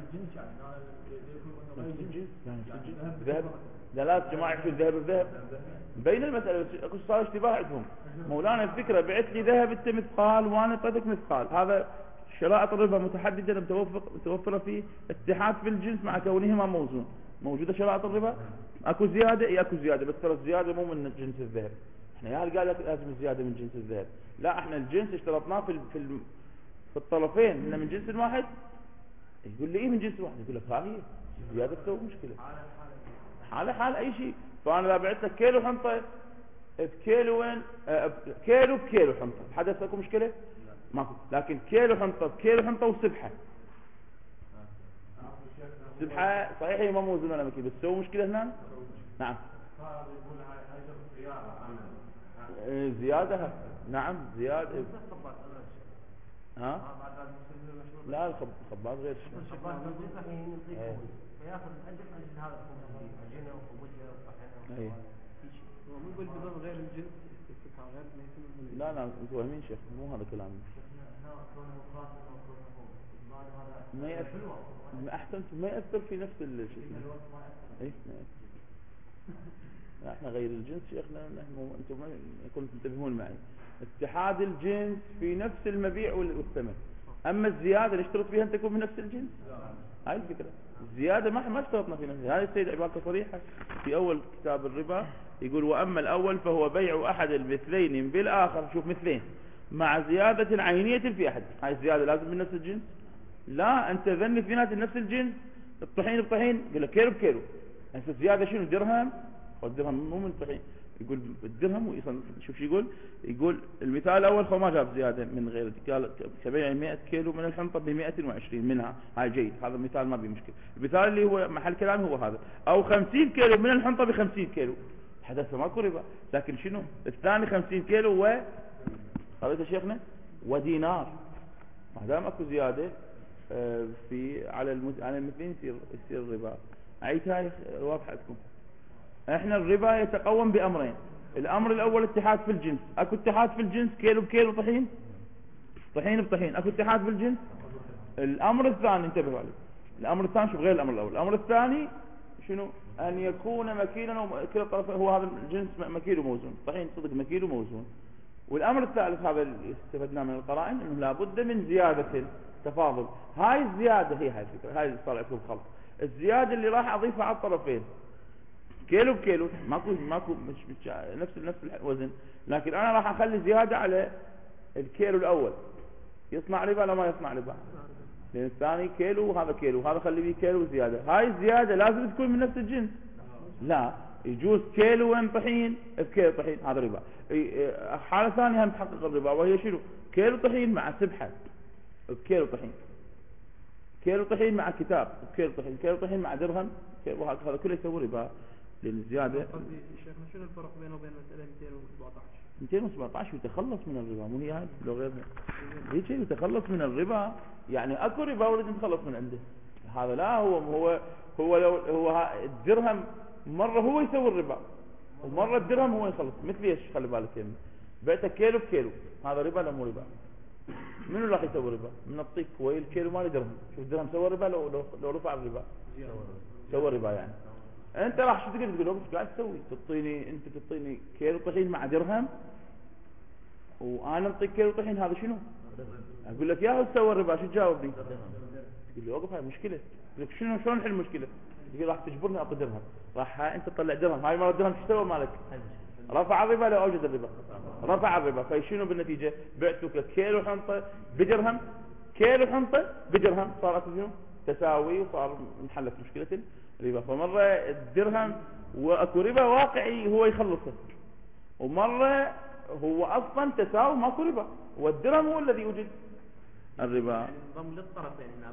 ذهب لا لا جماعه يحكوا الذهب الذهب بين المساله اكو صار اشتباه عندهم. مولانا الفكره بعت لي ذهب انت مثقال وانا اعطيتك مثقال، هذا شرائط الربا متحدده متوفق متوفره في اتحاد في الجنس مع كونهما موزون. موجوده شرائط الربا، اكو زياده اي اكو زياده، بس ترى الزياده مو من جنس الذهب. احنا يا قال لك لازم الزياده من جنس الذهب، لا احنا الجنس اشترطناه في في في الطرفين، من من جنس واحد. يقول لي ايه من جنس واحد؟ يقول لك ها هي زياده تسوي مشكله حاله حال اي شيء. فانا اذا بعت لك كيلو حنطه بكيلوين اه كيلو بكيلو حنطه حدث اكو مشكله؟ ماكو. لكن كيلو حنطه بكيلو حنطه وسبحه، سبحه صحيح هي ما موزونه ولا مكي، بس تسوي مشكله هنا. نعم زياده. نعم زياده. ها لا الخباز غير شيء. الخباز فياخذ الاجر اجر هذا عجينه وخبزه وطحينه. اي هو مو يقول بضم غير الجنس السبحه غير ما يتم. لا لا انتم فاهمين شيخ، مو هذا كلامي. ما يأثر، ما احسنت ما يأثر في نفس الشيء. اي ما يأثر. احنا غير الجنس شيخنا، نحن انتم ما كنتم تنتبهون معي. اتحاد الجنس في نفس المبيع والثمن، اما الزياده نشترط فيها ان تكون من نفس الجنس. هاي الفكره. الزياده ما ما اشترطنا في نفسها. هذه السيد عبارته صريحه في اول كتاب الربا، يقول واما الاول فهو بيع احد المثلين بالاخر. شوف مثلين مع زياده عينيه في احد. هاي الزياده لازم من نفس الجنس؟ لا انت ذن اثنينات نفس الجنس، الطحين بطحين قال لك كيلو بكيلو. انت الزياده شنو؟ درهم، والدرهم مو من الطحين. يقول الدرهم ويصنف. شوف شو يقول؟ يقول المثال الاول هو ما جاب زياده من غير، قال كبيع مئة كيلو من الحنطه ب مئة وعشرين منها، هاي جيد، هذا المثال ما بيه مشكله. المثال اللي هو محل كلام هو هذا، او خمسين كيلو من الحنطه ب خمسين كيلو، حدث ماكو ربا. لكن شنو الثاني؟ خمسين كيلو و قالت شيخنا ودينار، ما دام اكو زياده في على المت... على المثلين يصير يصير الربا. عيت هاي واضحه لكم. احنا الربا يتقوم بامرين. الامر الاول اتحاد في الجنس، اكو اتحاد في الجنس كيلو بكيلو طحين، طحين بطحين، اكو اتحاد في الجنس. الامر الثاني انتبهوا عليه، الامر الثاني شوف غير الامر الاول. الامر الثاني شنو أن يكون مكيلا وكلا الطرفين هو هذا الجنس مكيل وموزون. طحين صدق مكيل وموزون. والأمر الثالث هذا اللي استفدناه من القرائن أنه لابد من زيادة تفاضل. هاي الزيادة هي هاي الفكرة، هاي اللي صار عندكم خلط. الزيادة اللي راح أضيفها على الطرفين كيلو بكيلو، ماكو ماكو مش, مش نفس نفس الوزن، لكن أنا راح أخلي زيادة على الكيلو الأول. يصنع ربا لو ما يصنع ربا؟ لأن الثاني كيلو وهذا كيلو، هذا خلي بيه كيلو زيادة. هاي الزيادة لازم تكون من نفس الجنس؟ لا، يجوز كيلو وين طحين بكيلو طحين، هذا ربا. حالة ثانية هم تحقق الربا، وهي شنو؟ كيلو طحين مع سبحة بكيلو طحين، كيلو طحين مع كتاب بكيلو طحين، كيلو طحين مع درهم، هذا كله يسوي ربا. لأن الزيادة شيخنا شنو الفرق بينه وبين مسألة مئتين وسبعة عشر؟ مئتين وسبعة عشر يتخلص من الربا، مو هي هاي لو غير هيك شيء يتخلص من الربا. يعني اكو ربا ولد نتخلص من عنده. هذا لا، هو هو هو لو هو الدرهم مره هو يسوي الربا ومره الدرهم هو يخلص. مثل ايش؟ خلي بالك يعني بعته كيلو بكيلو، هذا ربا ولا مو ربا؟ منو راح يسوي ربا؟ من نعطيك هو الكيلو مالي درهم، شوف الدرهم سوى ربا لو لو, لو رفع الربا سوى ربا. يعني انت راح شو تقدر تقول له ايش قاعد تسوي؟ تعطيني انت تعطيني كيلو طحين مع درهم وانا اعطيك كيلو طحين، هذا شنو؟ اقول لك يا هو سوى الربا، شو تجاوبني؟ تقول لي وقف، هاي مشكله. اقول لك شنو شلون نحل المشكله؟ تقول راح تجبرني اعطي درهم، راح انت تطلع درهم، هاي مال الدرهم شو سوى مالك؟ رفع الربا لو اوجد الربا؟ رفع الربا. فشنو بالنتيجه؟ بعتك كيلو حنطه بدرهم، كيلو حنطه بدرهم، صارت شنو؟ تساوي، وصار انحلت مشكله الربا. فمره الدرهم واكو ربا واقعي هو يخلصه، ومره هو اصلا تساوي ماكو ربا والدرهم هو الذي يوجد الربا. يعني ينضم للطرفين نعم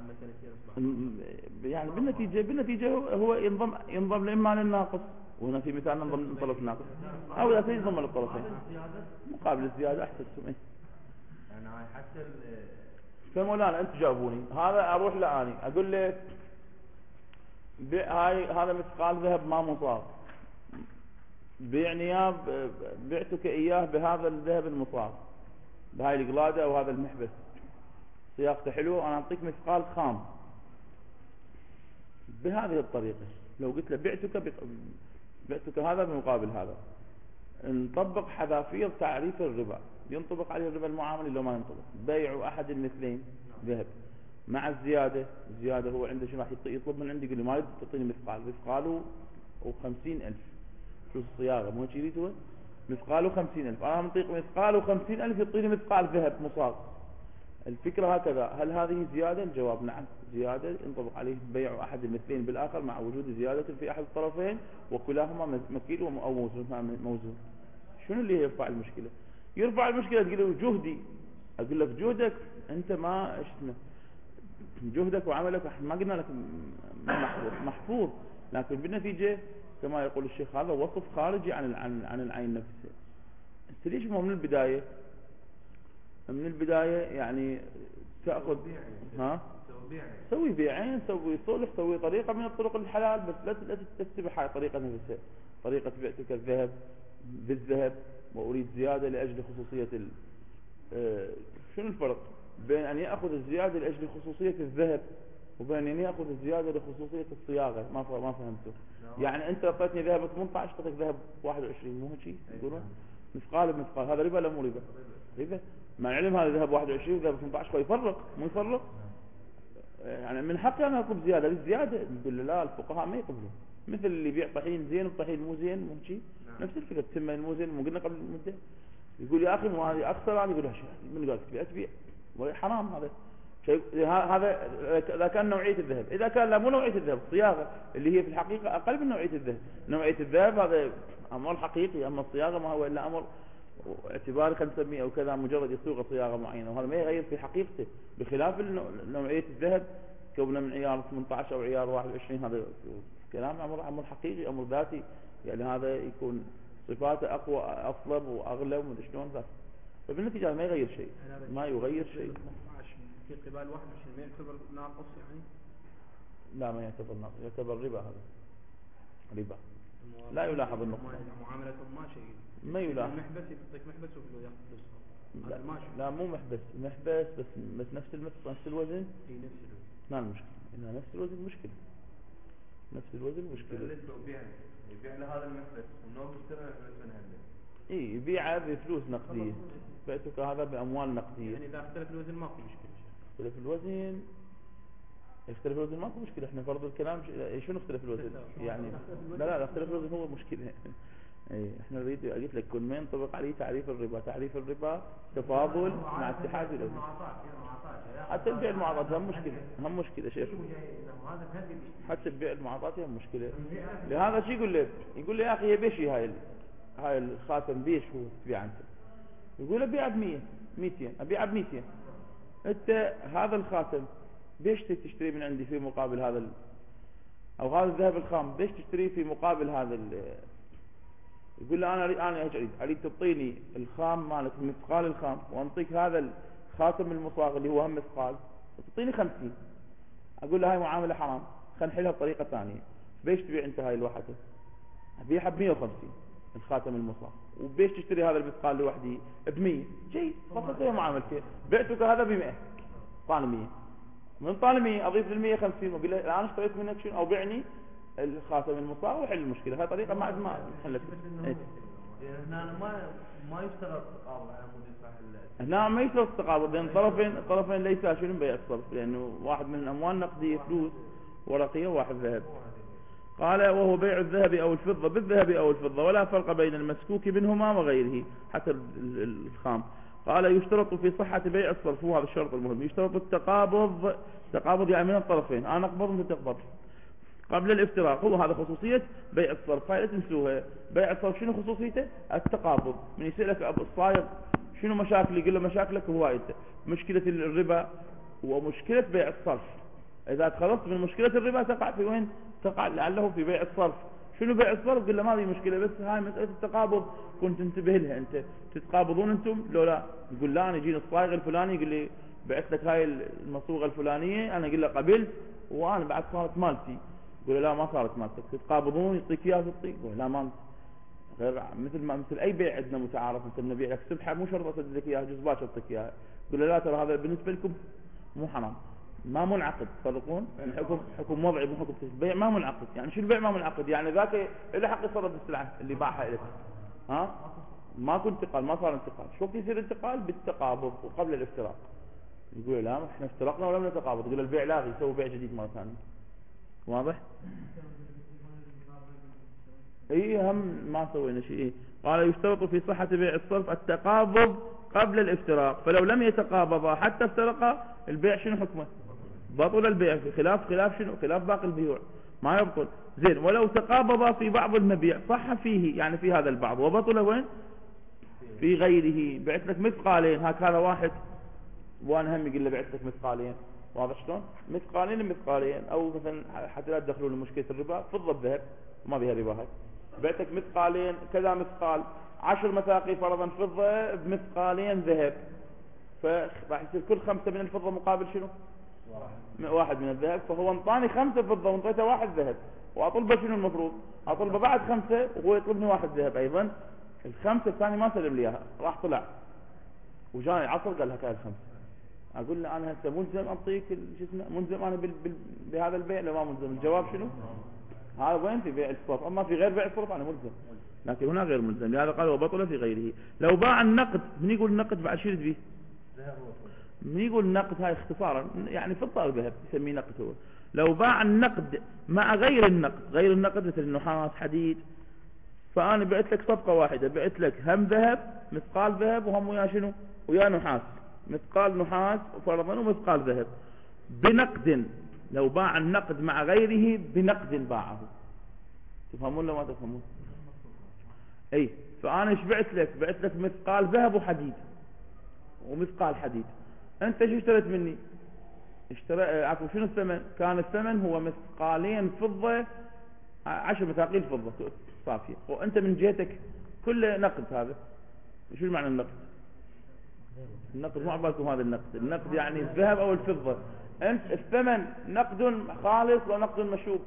مثلا. يعني بالنتيجه بالنتيجه هو ينضم ينضم اما للناقص، وهنا في مثال ننضم للطرف الناقص، او اذا ينضم للطرفين مقابل الزياده احسن سمعي. يعني هاي حتى فمولانا انت جاوبوني. هذا اروح لاني اقول لك هاي هذا مثقال ذهب ما مصاب، بيعني اياه، بعتك اياه بهذا الذهب المصاب، بهاي القلاده او هذا المحبس سياقته حلوه، انا اعطيك مثقال خام بهذه الطريقه. لو قلت له بعتك بق... بعتك هذا بمقابل هذا، نطبق حذافير تعريف الربا، ينطبق عليه الربا المعاملي لو ما ينطبق. بيع احد المثلين ذهب مع الزياده، الزياده هو عنده شنو راح يطلب من عندي؟ يقول لي ما تعطيني مثقال، مثقاله وخمسين ألف. شو الصياغه؟ مو هيك يريد هو؟ مثقاله خمسين ألف، انا منطيق مثقاله خمسين ألف يعطيني مثقال ذهب مصاب. الفكره هكذا. هل هذه زياده؟ الجواب نعم، زياده ينطبق عليه بيع احد المثلين بالاخر مع وجود زياده في احد الطرفين وكلاهما مكيل او موزون. موزون شنو اللي يرفع المشكله؟ يرفع المشكله تقول له جهدي. اقول لك جهدك انت ما اسمه جهدك وعملك ما قلنا لك محفوظ محفوظ، لكن بالنتيجه كما يقول الشيخ هذا وصف خارجي عن عن عن العين نفسها. انت ليش من البدايه من البدايه يعني تاخذ ها سوي بيعين، سوي صلح، سوي طريقه من الطرق الحلال، بس لا لا تتبع هاي طريقه نفسها، طريقه بعتك الذهب بالذهب واريد زياده لاجل خصوصيه ال... آه شنو الفرق بين ان ياخذ الزياده لاجل خصوصيه الذهب وبين ان ياخذ الزياده لخصوصيه الصياغه؟ ما ف... ما فهمته. يعني انت اعطيتني ذهب ثمانية عشر اعطيتك ذهب واحد وعشرين، مو هيك يقولون؟ مثقال بمثقال، هذا ربا ولا مو ربا؟ ربا. مع العلم هذا ذهب واحد وعشرين وذهب ثمانية عشر، يفرق مو يفرق؟ يعني من حقي انا اطلب زياده، بالزياده نقول له لا، الفقهاء ما يقبلون. مثل اللي يبيع طحين زين وطحين مو زين، مو هيك؟ نفس الفكره، تسمى مو زين، مو قلنا قبل مده يقول يا اخي مو هذه اكثر، انا اقول له من قال تبيع تبيع ولا حرام هذا شيء. هذا اذا كان نوعيه الذهب، اذا كان لا مو نوعيه الذهب، الصياغه اللي هي في الحقيقه اقل من نوعيه الذهب. نوعيه الذهب هذا امر حقيقي، اما الصياغه ما هو الا امر اعتباري خلينا نسميه او كذا، مجرد يصيغ صياغه معينه، وهذا ما يغير في حقيقته، بخلاف نوعيه الذهب كونه من عيار ثمانية عشر او عيار واحد وعشرين، هذا كلام امر امر حقيقي، امر ذاتي، يعني هذا يكون صفاته اقوى اصلب واغلى ومدري شلون ذاك. فبالنتيجه ما يغير شيء، ما يغير شيء. في قبال واحد وعشرين ما يعتبر ناقص يعني؟ لا ما يعتبر ناقص، يعتبر ربا. هذا ربا لا يلاحظ النقص. معاملتهم ما شيء ما يلاحظ. محبس يعطيك محبس وياخذ فلوس. لا, لا مو محبس، محبس بس بس نفس المثل نفس الوزن. اي نفس الوزن. ما المشكله؟ إنها نفس الوزن مشكله. نفس الوزن مشكلة. لو بيع يبيع له هذا المكبس والنوم يشتري فلوس من هذا. اي يبيعه بفلوس نقدية، بعتك هذا بأموال نقدية. يعني إذا اختلف الوزن ماكو مشكلة. اختلف الوزن اختلف الوزن ماكو مشكلة. احنا فرض الكلام ش... شنو اختلف الوزن يعني؟ لا لا اختلف الوزن هو مشكلة. اي احنا نريد قلت لك كل ما ينطبق عليه تعريف الربا. تعريف الربا تفاضل مع اتحاد الوزن. حتى البيع المعاطات هم مشكلة، هم مشكلة شيخ. حتى البيع المعاطات هم مشكلة. لهذا شو يقول لك؟ يقول لي يا اخي هي بيشي هاي ال... هاي الخاتم بيش هو تبيع انت؟ يقول ابيعه ب مية ميتين ابيعه ب ميتين. انت هذا الخاتم بيش تشتري من عندي في مقابل هذا ال... او هذا الذهب الخام بيش تشتريه في مقابل هذا ال... يقول له انا اريد انا اريد اريد تعطيني الخام مالك مثقال الخام وانطيك هذا الخاتم المصاغ اللي هو هم مثقال وتعطيني خمسين. اقول له هاي معامله حرام، خلينا نحلها بطريقه ثانيه. بيش تبيع انت هاي الوحده؟ ابيعها ب مية وخمسين الخاتم المصاغ، وبيش تشتري هذا المثقال لوحده ب مية. جيد، فصلت هي معاملتك. بعتك هذا ب مئة طالب مية، من طالب مية اضيف لل مية وخمسين واقول له الان اشتريت منك شنو، او بعني الخاتم المصاغ وحل المشكله. هاي طريقه ما ما حلت. هنا ما ما يشتغل التقابض على مود يصح. هنا ما يشتغل التقابض لان الطرفين الطرفين ليس شنو بيع الصرف، لانه واحد من الاموال نقديه فلوس ورقيه وواحد ذهب. قال وهو بيع الذهب او الفضه بالذهب او الفضه ولا فرق بين المسكوك منهما وغيره حتى الخام. قال يشترط في صحه بيع الصرف، وهذا الشرط المهم، يشترط التقابض. تقابض يعني من الطرفين، انا اقبض وانت تقبض قبل الافتراق. هو هذا خصوصية بيع الصرف، هاي لا تنسوها. بيع الصرف شنو خصوصيته؟ التقابض. من يسألك ابو الصايغ شنو مشاكل، يقول له مشاكلك هوايته. مشكلة الربا ومشكلة بيع الصرف. اذا تخلصت من مشكلة الربا تقع في وين؟ تقع لعله في بيع الصرف. شنو بيع الصرف؟ قل له ما هذه مشكلة، بس هاي مسألة التقابض كنت انتبه لها. انت تتقابضون انتم لو لا؟ يقول لا انا يجيني الصايغ الفلاني يقول لي بعت لك هاي المصوغة الفلانية، انا اقول له قبلت وانا بعد صارت مالتي. يقول لا ما صارت مالتك، تتقابضون يعطيك اياها تعطيك. يقول لا ما غير مثل ما مثل اي بيع عندنا متعارف. مثل نبيع لك سبحه مو شرط اسدد اياها، جزء باش اعطيك اياها. يقول لا ترى هذا بالنسبه لكم مو حرام، ما منعقد. تفرقون يعني حكم حكم وضعي مو حكم بيع ما منعقد. يعني شو البيع ما منعقد؟ يعني ذاك له حق يصرف السلعه اللي باعها لك، ها ما كنت انتقال، ما صار انتقال. شو وقت يصير انتقال؟ بالتقابض وقبل الافتراق. يقول لا احنا افترقنا ولم نتقابض. يقول البيع لاغي، يسوي بيع جديد مره ثانيه. واضح؟ اي هم ما سوينا شيء. إيه؟ قال يشترط في صحة بيع الصرف التقابض قبل الافتراق، فلو لم يتقابضا حتى افترقا البيع شنو حكمه؟ بطل البيع، في خلاف خلاف شنو؟ خلاف باقي البيوع ما يبطل. زين، ولو تقابضا في بعض المبيع صح فيه، يعني في هذا البعض، وبطل وين؟ في غيره. بعت لك مثقالين، هاك هذا واحد وانا هم يقول له بعت لك مثقالين. واضح شلون؟ مثقالين مثقالين، او مثلا حتى لا تدخلوا لمشكله الربا فضه بذهب ما بها ربا. هاي بعتك مثقالين كذا مثقال، عشر مثاقي فرضا فضه بمثقالين ذهب، فراح يصير كل خمسه من الفضه مقابل شنو؟ واحد, واحد من الذهب. فهو انطاني خمسه فضه وانطيته واحد ذهب، واطلبه شنو المفروض؟ اطلبه بعد خمسه وهو يطلبني واحد ذهب ايضا. الخمسه الثاني ما سلم لي اياها، راح طلع وجاني عصر قال لك هاي الخمسه. اقول له انا هسه ملزم اعطيك شو اسمه، ملزم انا بال... بال... بهذا البيع لو ما ملزم؟ الجواب شنو؟ هذا وين في بيع الصرف. اما في غير بيع الصرف انا ملزم، لكن هنا غير ملزم. لهذا قال وبطل في غيره. لو باع النقد، من يقول النقد بعد شو يريد به؟ من يقول النقد هاي اختصارا يعني في الطار ذهب يسميه نقد. هو لو باع النقد مع غير النقد، غير النقد مثل النحاس حديد، فانا بعت لك صفقه واحده، بعت لك هم ذهب مثقال ذهب وهم ويا شنو؟ ويا نحاس، مثقال نحاس فرضا ومثقال ذهب بنقد. لو باع النقد مع غيره بنقد باعه. تفهمون ولا ما تفهمون؟ اي فانا ايش بعت لك؟ بعت لك مثقال ذهب وحديد ومثقال حديد. انت شو اشتريت مني؟ اشترى عفوا شنو الثمن؟ كان الثمن هو مثقالين فضه، عشر مثاقيل فضه صافيه، وانت من جهتك كله نقد. هذا شو معنى النقد؟ النقد مو عبالكم هذا النقد. النقد يعني الذهب او الفضه. انت الثمن نقد خالص ونقد مشوب.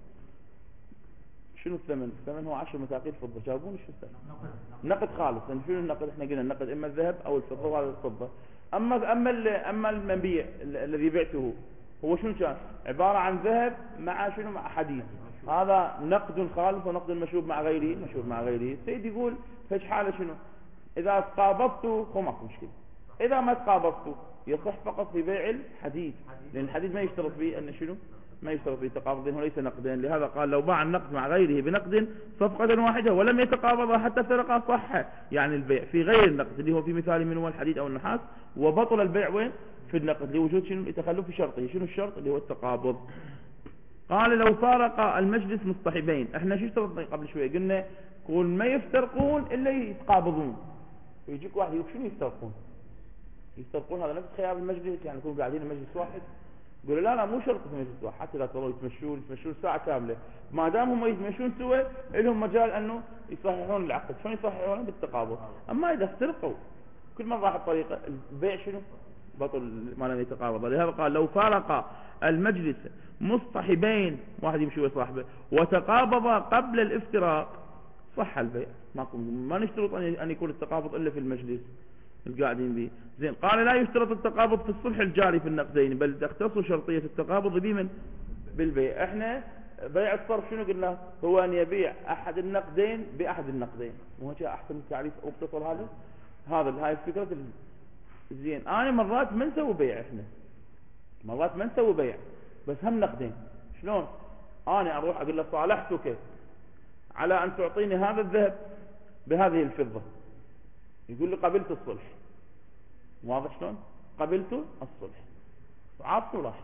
شنو الثمن؟ الثمن هو عشر مثاقيل فضه. جاوبوني شو الثمن؟ نقد خالص. يعني شنو النقد؟ احنا قلنا النقد اما الذهب او الفضه، وهذا الفضه. اما اما اما المبيع الذي بعته هو شنو كان؟ عباره عن ذهب مع شنو؟ مع حديد. هذا نقد خالف ونقد مشوب مع غيره، مشوب مع غيره. السيد يقول فش حالة شنو؟ إذا تقابضت خو ماكو مشكلة، إذا ما تقابضت يصح فقط في بيع الحديد، لأن الحديد ما يشترط فيه أن شنو؟ ما يشترط فيه تقابض، وليس نقدين. لهذا قال لو باع النقد مع غيره بنقد صفقة واحدة ولم يتقابض حتى افترقا صح يعني البيع في غير النقد اللي هو في مثال من هو الحديد أو النحاس، وبطل البيع وين؟ في النقد لوجود شنو؟ يتخلف في شرطه. شنو الشرط؟ اللي هو التقابض. قال لو فارق المجلس مصطحبين، احنا شو اشترطنا قبل شوية؟ قلنا قول ما يفترقون إلا يتقابضون. ويجيك واحد يقول شنو يفترقون؟ يفترقون هذا نفس خيار المجلس، يعني يكونوا قاعدين مجلس واحد. يقول لا لا مو شرط في مجلس واحد، حتى لا تروا يتمشون يتمشون ساعة كاملة، ما دام هم يتمشون سوا لهم مجال انه يصححون العقد. شلون يصححونه؟ بالتقابض. اما اذا افترقوا كل من راح الطريقة البيع شنو؟ بطل ما لم يتقابض. لهذا قال لو فارق المجلس مصطحبين، واحد يمشي وصاحبه، وتقابض قبل الافتراق صح البيع. ماكو ما نشترط ان يكون التقابض الا في المجلس القاعدين به. زين. قال لا يشترط التقابض في الصلح الجاري في النقدين، بل تختص شرطية التقابض بمن؟ بالبيع. احنا بيع الصرف شنو قلنا؟ هو ان يبيع احد النقدين باحد النقدين. مو هيك احسن تعريف مختصر هذا؟ هذا هاي الفكرة. زين. انا مرات ما نسوي بيع، احنا مرات ما نسوي بيع بس هم نقدين. شلون؟ انا اروح اقول له صالحتك على ان تعطيني هذا الذهب بهذه الفضة، يقول لي قبلت الصلح. واضح شلون؟ قبلت الصلح، عاطل راح.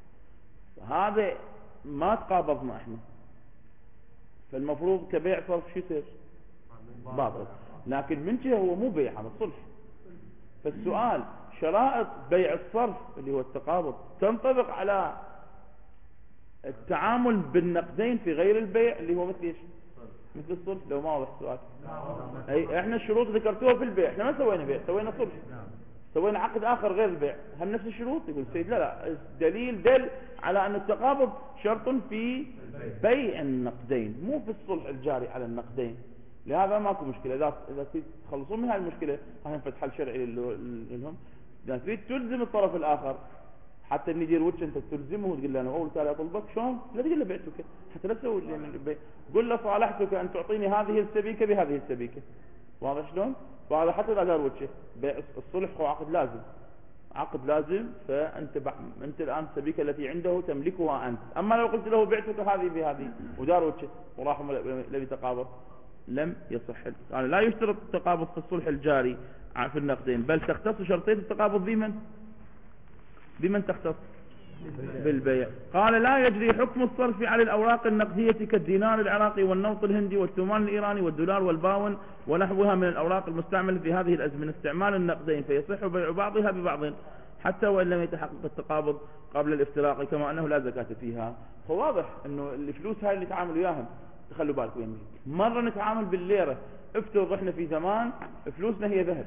هذا ما تقابضنا احنا، فالمفروض كبيع صرف شو يصير؟ باطل. لكن من جهه هو مو بيع، هذا صلح. فالسؤال شرائط بيع الصرف اللي هو التقابض تنطبق على التعامل بالنقدين في غير البيع اللي هو مثل ايش؟ مثل الصلح. لو ما واضح السؤال. اي احنا الشروط ذكرتوها في البيع، احنا ما سوينا بيع، سوينا صلح، سوينا عقد اخر غير البيع. هم نفس الشروط؟ يقول السيد لا لا، الدليل دل على ان التقابض شرط في بيع النقدين مو في الصلح الجاري على النقدين. لهذا ماكو مشكله. اذا اذا تخلصون من هذه المشكله راح ينفتح حل شرعي لهم. اذا تريد تلزم الطرف الاخر حتى ان يدير وجه، انت تلزمه وتقول له انا اول تالي اطلبك شلون؟ لا تقول له بعتك، حتى لا تسوي البيع. قل له صالحتك ان تعطيني هذه السبيكه بهذه السبيكه. واضح شلون؟ وهذا حتى اذا دار وجهه. بيع الصلح هو عقد لازم، عقد لازم. فانت ب... انت الان السبيكه التي عنده تملكها انت. اما لو قلت له بعتك هذه بهذه ودار وجهه وراح لم يتقابض لم يصح. يعني لا يشترط التقابض في الصلح الجاري في النقدين، بل تختص شرطيه التقابض بمن؟ بمن تختص؟ بالبيع. قال لا يجري حكم الصرف على الأوراق النقدية كالدينار العراقي والنوط الهندي والثومان الإيراني والدولار والباون ونحوها من الأوراق المستعملة في هذه الأزمنة استعمال النقدين، فيصح بيع بعضها ببعض حتى وإن لم يتحقق التقابض قبل الافتراق، كما أنه لا زكاة فيها. فواضح أنه الفلوس هاي اللي تعاملوا وياهم تخلوا بالكم يمين. مرة نتعامل بالليرة، افترض احنا في زمان فلوسنا هي ذهب،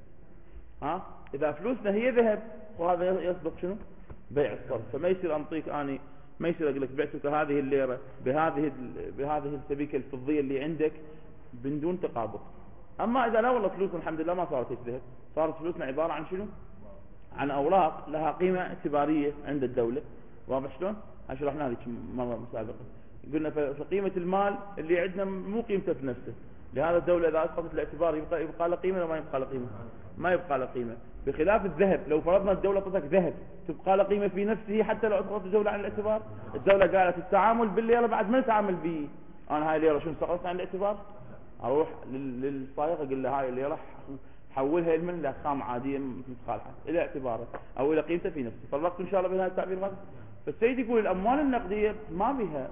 ها؟ إذا فلوسنا هي ذهب وهذا يصدق شنو؟ بيع الصرف. فما يصير أنطيك أني ما يصير أقول لك بعتك هذه الليرة بهذه بهذه السبيكة الفضية اللي عندك بدون تقابض. أما إذا لا والله فلوسنا الحمد لله ما صارت ذهب، صارت فلوسنا عبارة عن شنو؟ عن أوراق لها قيمة اعتبارية عند الدولة. واضح شلون؟ شرحنا هذه مرة مسابقة. قلنا فقيمة المال اللي عندنا مو قيمته في نفسه، لهذا الدولة إذا أسقطت الاعتبار يبقى يبقى له قيمة ولا ما يبقى له قيمة؟ ما يبقى له قيمة. بخلاف الذهب، لو فرضنا الدولة أعطتك ذهب تبقى له قيمة في نفسه حتى لو أسقطت الدولة عن الاعتبار. الدولة قالت التعامل بالليرة بعد ما نتعامل به. أنا هاي الليرة شنو سقطت عن الاعتبار؟ أروح للصايغ أقول له هاي الليرة حولها من إلى خام عادية متخالحة إلى اعتباره أو إلى قيمته في نفسه. فرقت إن شاء الله بين هذا التعبير هذا. فالسيد يقول الأموال النقدية ما بها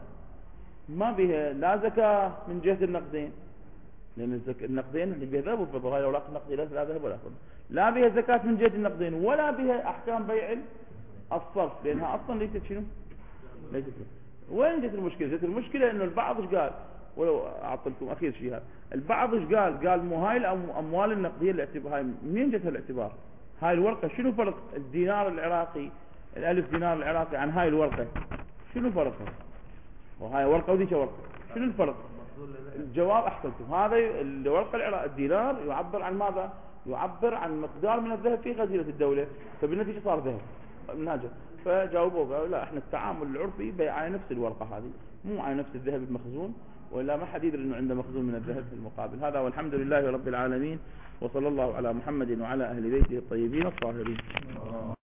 ما بها لا زكاة من جهة النقدين، لأن النقدين اللي بها ذهب وفضة، هاي الأوراق النقدية لا ذهب ولا فضة، لا بها زكاة من جهة النقدين ولا بها أحكام بيع الصرف، لأنها أصلا ليست شنو؟ ليست. وين جت المشكلة؟ جت المشكلة إنه البعض إيش قال؟ ولو أعطيكم أخير شيء هذا، البعض إيش قال؟ قال مو هاي الأموال النقدية الاعتبار، هاي منين جت الاعتبار؟ هاي الورقة شنو فرق الدينار العراقي الألف دينار العراقي عن هاي الورقة؟ شنو فرقها؟ وهاي ورقة وديش ورقة، شنو الفرق؟ الجواب أحسنتم. هذا الورقة العراقي الدينار يعبر عن ماذا؟ يعبر عن مقدار من الذهب في غزيرة الدولة، فبالنتيجة صار ذهب. منهاجه. فجاوبوا قالوا لا احنا التعامل العرفي بيع على نفس الورقة هذه، مو على نفس الذهب المخزون، ولا ما حد يدري انه عنده مخزون من الذهب في المقابل. هذا والحمد لله رب العالمين، وصلى الله على محمد وعلى اهل بيته الطيبين الطاهرين.